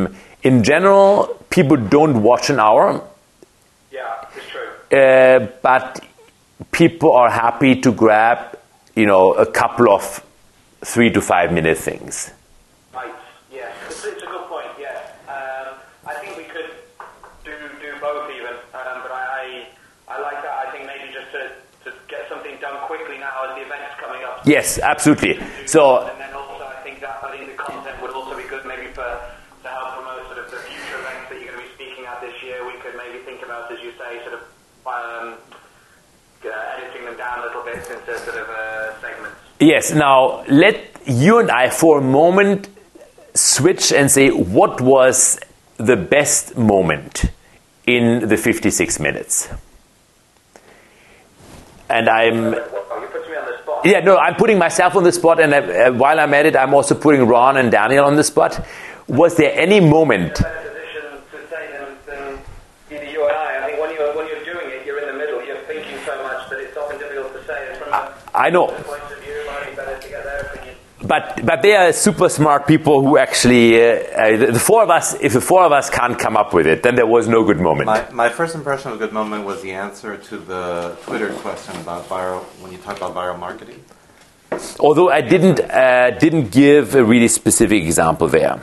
in general, people don't watch an hour, Yeah, it's true. uh, but people are happy to grab, you know, a couple of three to five minute things. Right, yeah. It's, it's a good point, yeah. Um, I think we could do do both even, um, but I, I I like that. I think maybe just to, to get something done quickly now as the event's coming up. Yes, absolutely. So, And then also I think that I think the content would also be good maybe for to help promote sort of the future events that you're going to be speaking at this year. We could maybe think about, as you say, sort of um, uh, editing them down a little bit into sort of uh, segments. yes, now let you and I for a moment switch and say what was the best moment in the fifty-six minutes. And I'm... Oh, you put me on the spot. Yeah, no, I'm putting myself on the spot, and uh, while I'm at it, I'm also putting Ron and Daniel on the spot. Was there any moment... Better position to say than, than either you and I. I think when you're when you're doing it, you're in the middle. You're thinking so much that it's often difficult to say. And from a I know. point of view, it might be better to get their opinion. But but they are super smart people who actually... Uh, uh, the, the four of us, if the four of us can't come up with it, then there was no good moment. My, my first impression of a good moment was the answer to the Twitter question about viral, when you talk about viral marketing. Although I didn't uh, didn't give a really specific example there.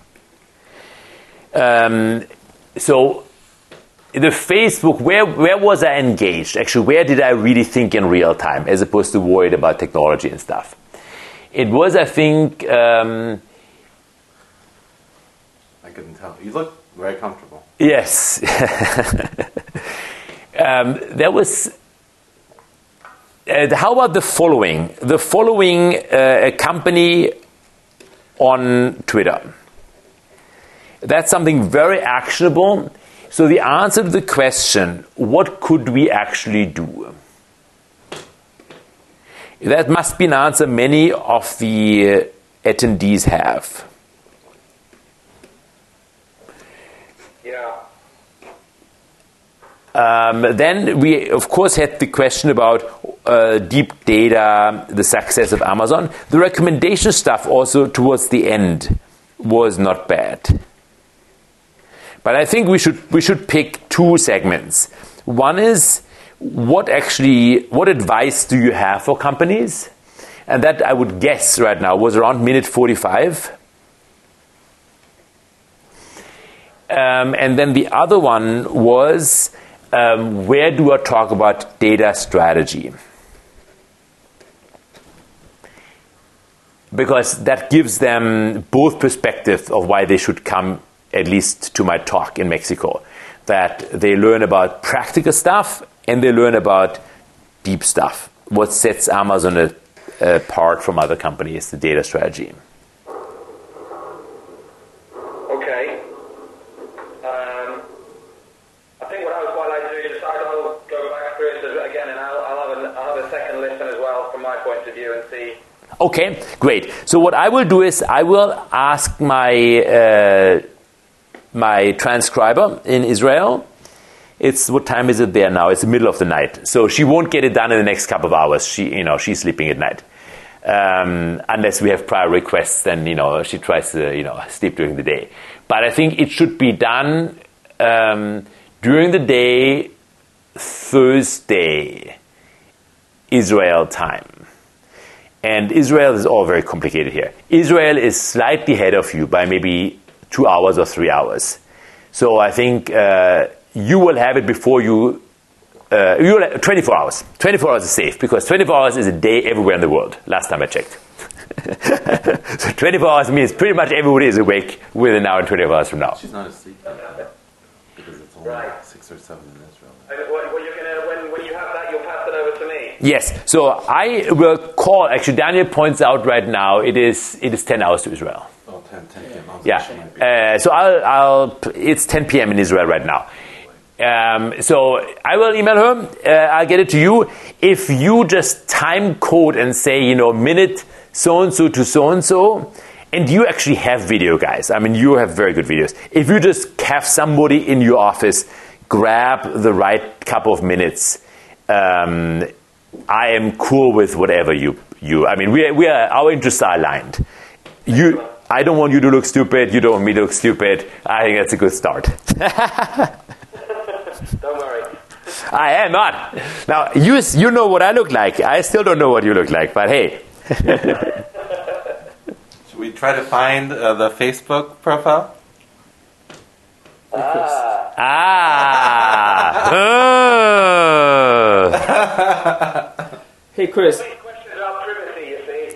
Um, so the Facebook, where where was I engaged? Actually, where did I really think in real time, as opposed to worried about technology and stuff? It was, I think. Um, I couldn't tell. You look very comfortable. yes, um, there was. Uh, how about the following? The following uh, a company on Twitter. That's something very actionable. So the answer to the question, what could we actually do? That must be an answer many of the uh, attendees have. Yeah. Um, then we, of course, had the question about uh, deep data, the success of Amazon. The recommendation stuff also towards the end was not bad. But I think we should we should pick two segments. One is what actually what advice do you have for companies? And that I would guess right now was around minute forty-five. Um, and then the other one was um, where do I talk about data strategy? Because that gives them both perspectives of why they should come at least to my talk in Mexico. That they learn about practical stuff and they learn about deep stuff. What sets Amazon a, apart from other companies, the data strategy. Okay. Um, I think what I would quite like to do is just I'll go back through it again, and I'll, I'll, have, an, I'll have a second listen as well from my point of view and see. Okay, great. So what I will do is I will ask my uh, my transcriber in Israel. It's what time is it there now? It's the middle of the night, so she won't get it done in the next couple of hours. She, you know, she's sleeping at night, um, unless we have prior requests. Then you know she tries to you know sleep during the day. But I think it should be done um, during the day, Thursday, Israel time. And Israel is all very complicated here. Israel is slightly ahead of you by maybe two hours or three hours. So I think uh, you will have it before you, uh, you will have twenty-four hours. twenty-four hours is safe because twenty-four hours is a day everywhere in the world, last time I checked. So twenty-four hours means pretty much everybody is awake within an hour and twenty-four hours from now. She's not asleep yet, because it's only Right. six or seven in Israel. And what, what you're gonna, when, when you have that, you'll pass it over to me. Yes, so I will call, actually Daniel points out right now, it is it is ten hours to Israel. Oh, ten, ten p.m. Yeah, uh, so I'll, I'll, it's ten p.m. in Israel right now. Um, so I will email her, uh, I'll get it to you. If you just time code and say, you know, minute so-and-so to so-and-so, and you actually have video, guys. I mean, you have very good videos. If you just have somebody in your office grab the right couple of minutes, um, I am cool with whatever you, you I mean, we are, we are, our interests are aligned. You, I don't want you to look stupid. You don't want me to look stupid. I think that's a good start. Don't worry. I am not. Now, you, you know what I look like. I still don't know what you look like, but hey. Should we try to find uh, the Facebook profile? Ah. Ah. Uh. Hey, Chris. These questions about privacy, you see.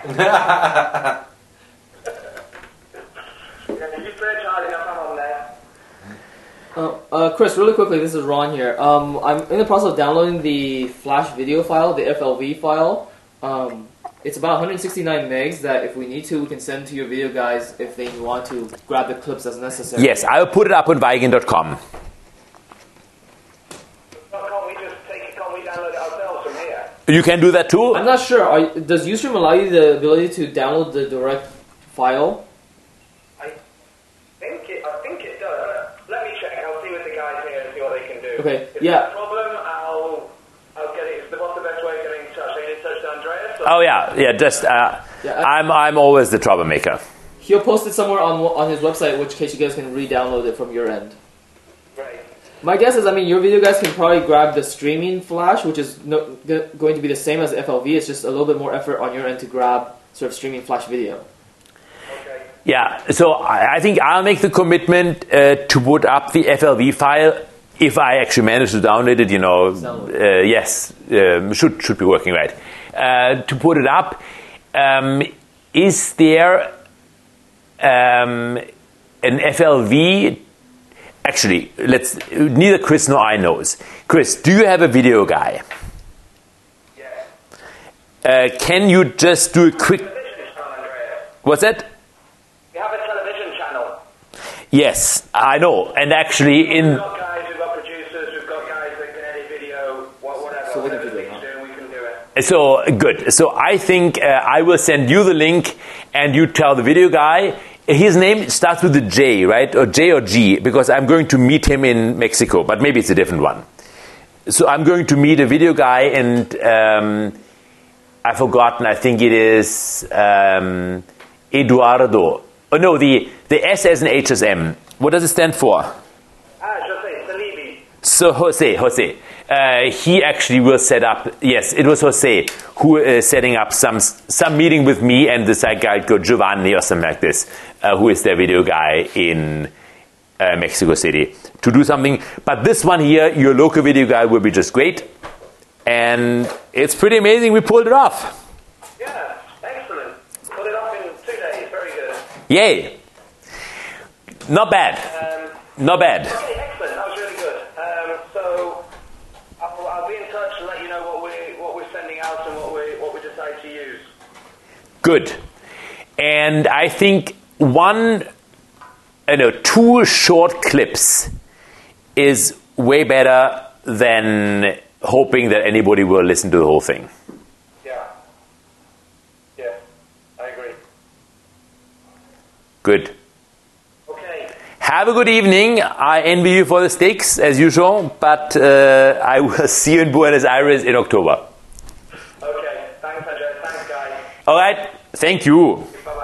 You spread Charlie enough I'm on there. Uh, uh, Chris, really quickly, this is Ron here. Um, I'm in the process of downloading the Flash video file, the F L V file. Um, it's about one hundred sixty-nine megs that if we need to, we can send to your video guys if they want to grab the clips as necessary. Yes, I'll put it up on Viking dot com. Can't we just take it, can't we download it ourselves from here? You can do that too? I'm not sure. Are, does Ustream allow you the ability to download the direct file? I think it, I think it does. Let me check. I'll see with the guys here and see what they can do. Okay, If yeah. there's a problem, I'll, I'll get it. What's the best way of getting in touch? Are you in touch to Andreas? Or? Oh yeah, yeah. Just uh, Yeah, I- I'm I'm always the troublemaker. He'll post it somewhere on on his website, in which case you guys can re-download it from your end. Great. My guess is, I mean, your video guys can probably grab the streaming flash, which is no, g- going to be the same as F L V. It's just a little bit more effort on your end to grab sort of streaming flash video. Okay. Yeah. So I, I think I'll make the commitment uh, to put up the F L V file if I actually manage to download it. You know, uh, yes, um, should should be working right. Uh, to put it up, um, is there um, an F L V? Actually, let's. Neither Chris nor I knows. Chris, do you have a video guy? Yeah. Uh, can you just do a quick? Television channel, Andreas. What's that? You have a television channel. Yes, I know. And actually, We've in got guys, we've got producers, we've got guys that can edit video, wha- whatever. So we can whatever do it, he's huh? doing, we can do it. so good. So I think uh, I will send you the link, and you tell the video guy. His name starts with a J, right? Or J or G, because I'm going to meet him in Mexico, but maybe it's a different one. So I'm going to meet a video guy, and um, I've forgotten. I think it is um, Eduardo. Oh no, the the S as an H as M. What does it stand for? Ah, Jose, Salibi. So Jose, Jose, uh, he actually will set up. Yes, it was Jose who is setting up some some meeting with me and this guy called Giovanni or something like this, uh, who is their video guy in uh, Mexico City to do something. But this one here, your local video guy, will be just great, and it's pretty amazing. We pulled it off. Yeah, excellent. Put it off in two days. Very good. Yay! Not bad. Um, Not bad. okay, excellent. That was really good. Um, so I'll, I'll be in touch and let you know what we what we're sending out and what we what we decide to use. Good. And I think one, you know, two short clips is way better than hoping that anybody will listen to the whole thing. Yeah. Yeah, I agree. Good. Okay. Have a good evening. I envy you for the steaks, as usual, but uh, I will see you in Buenos Aires in October. Okay. Thanks, Andreas. Thanks, guys. All right. Thank you. Bye.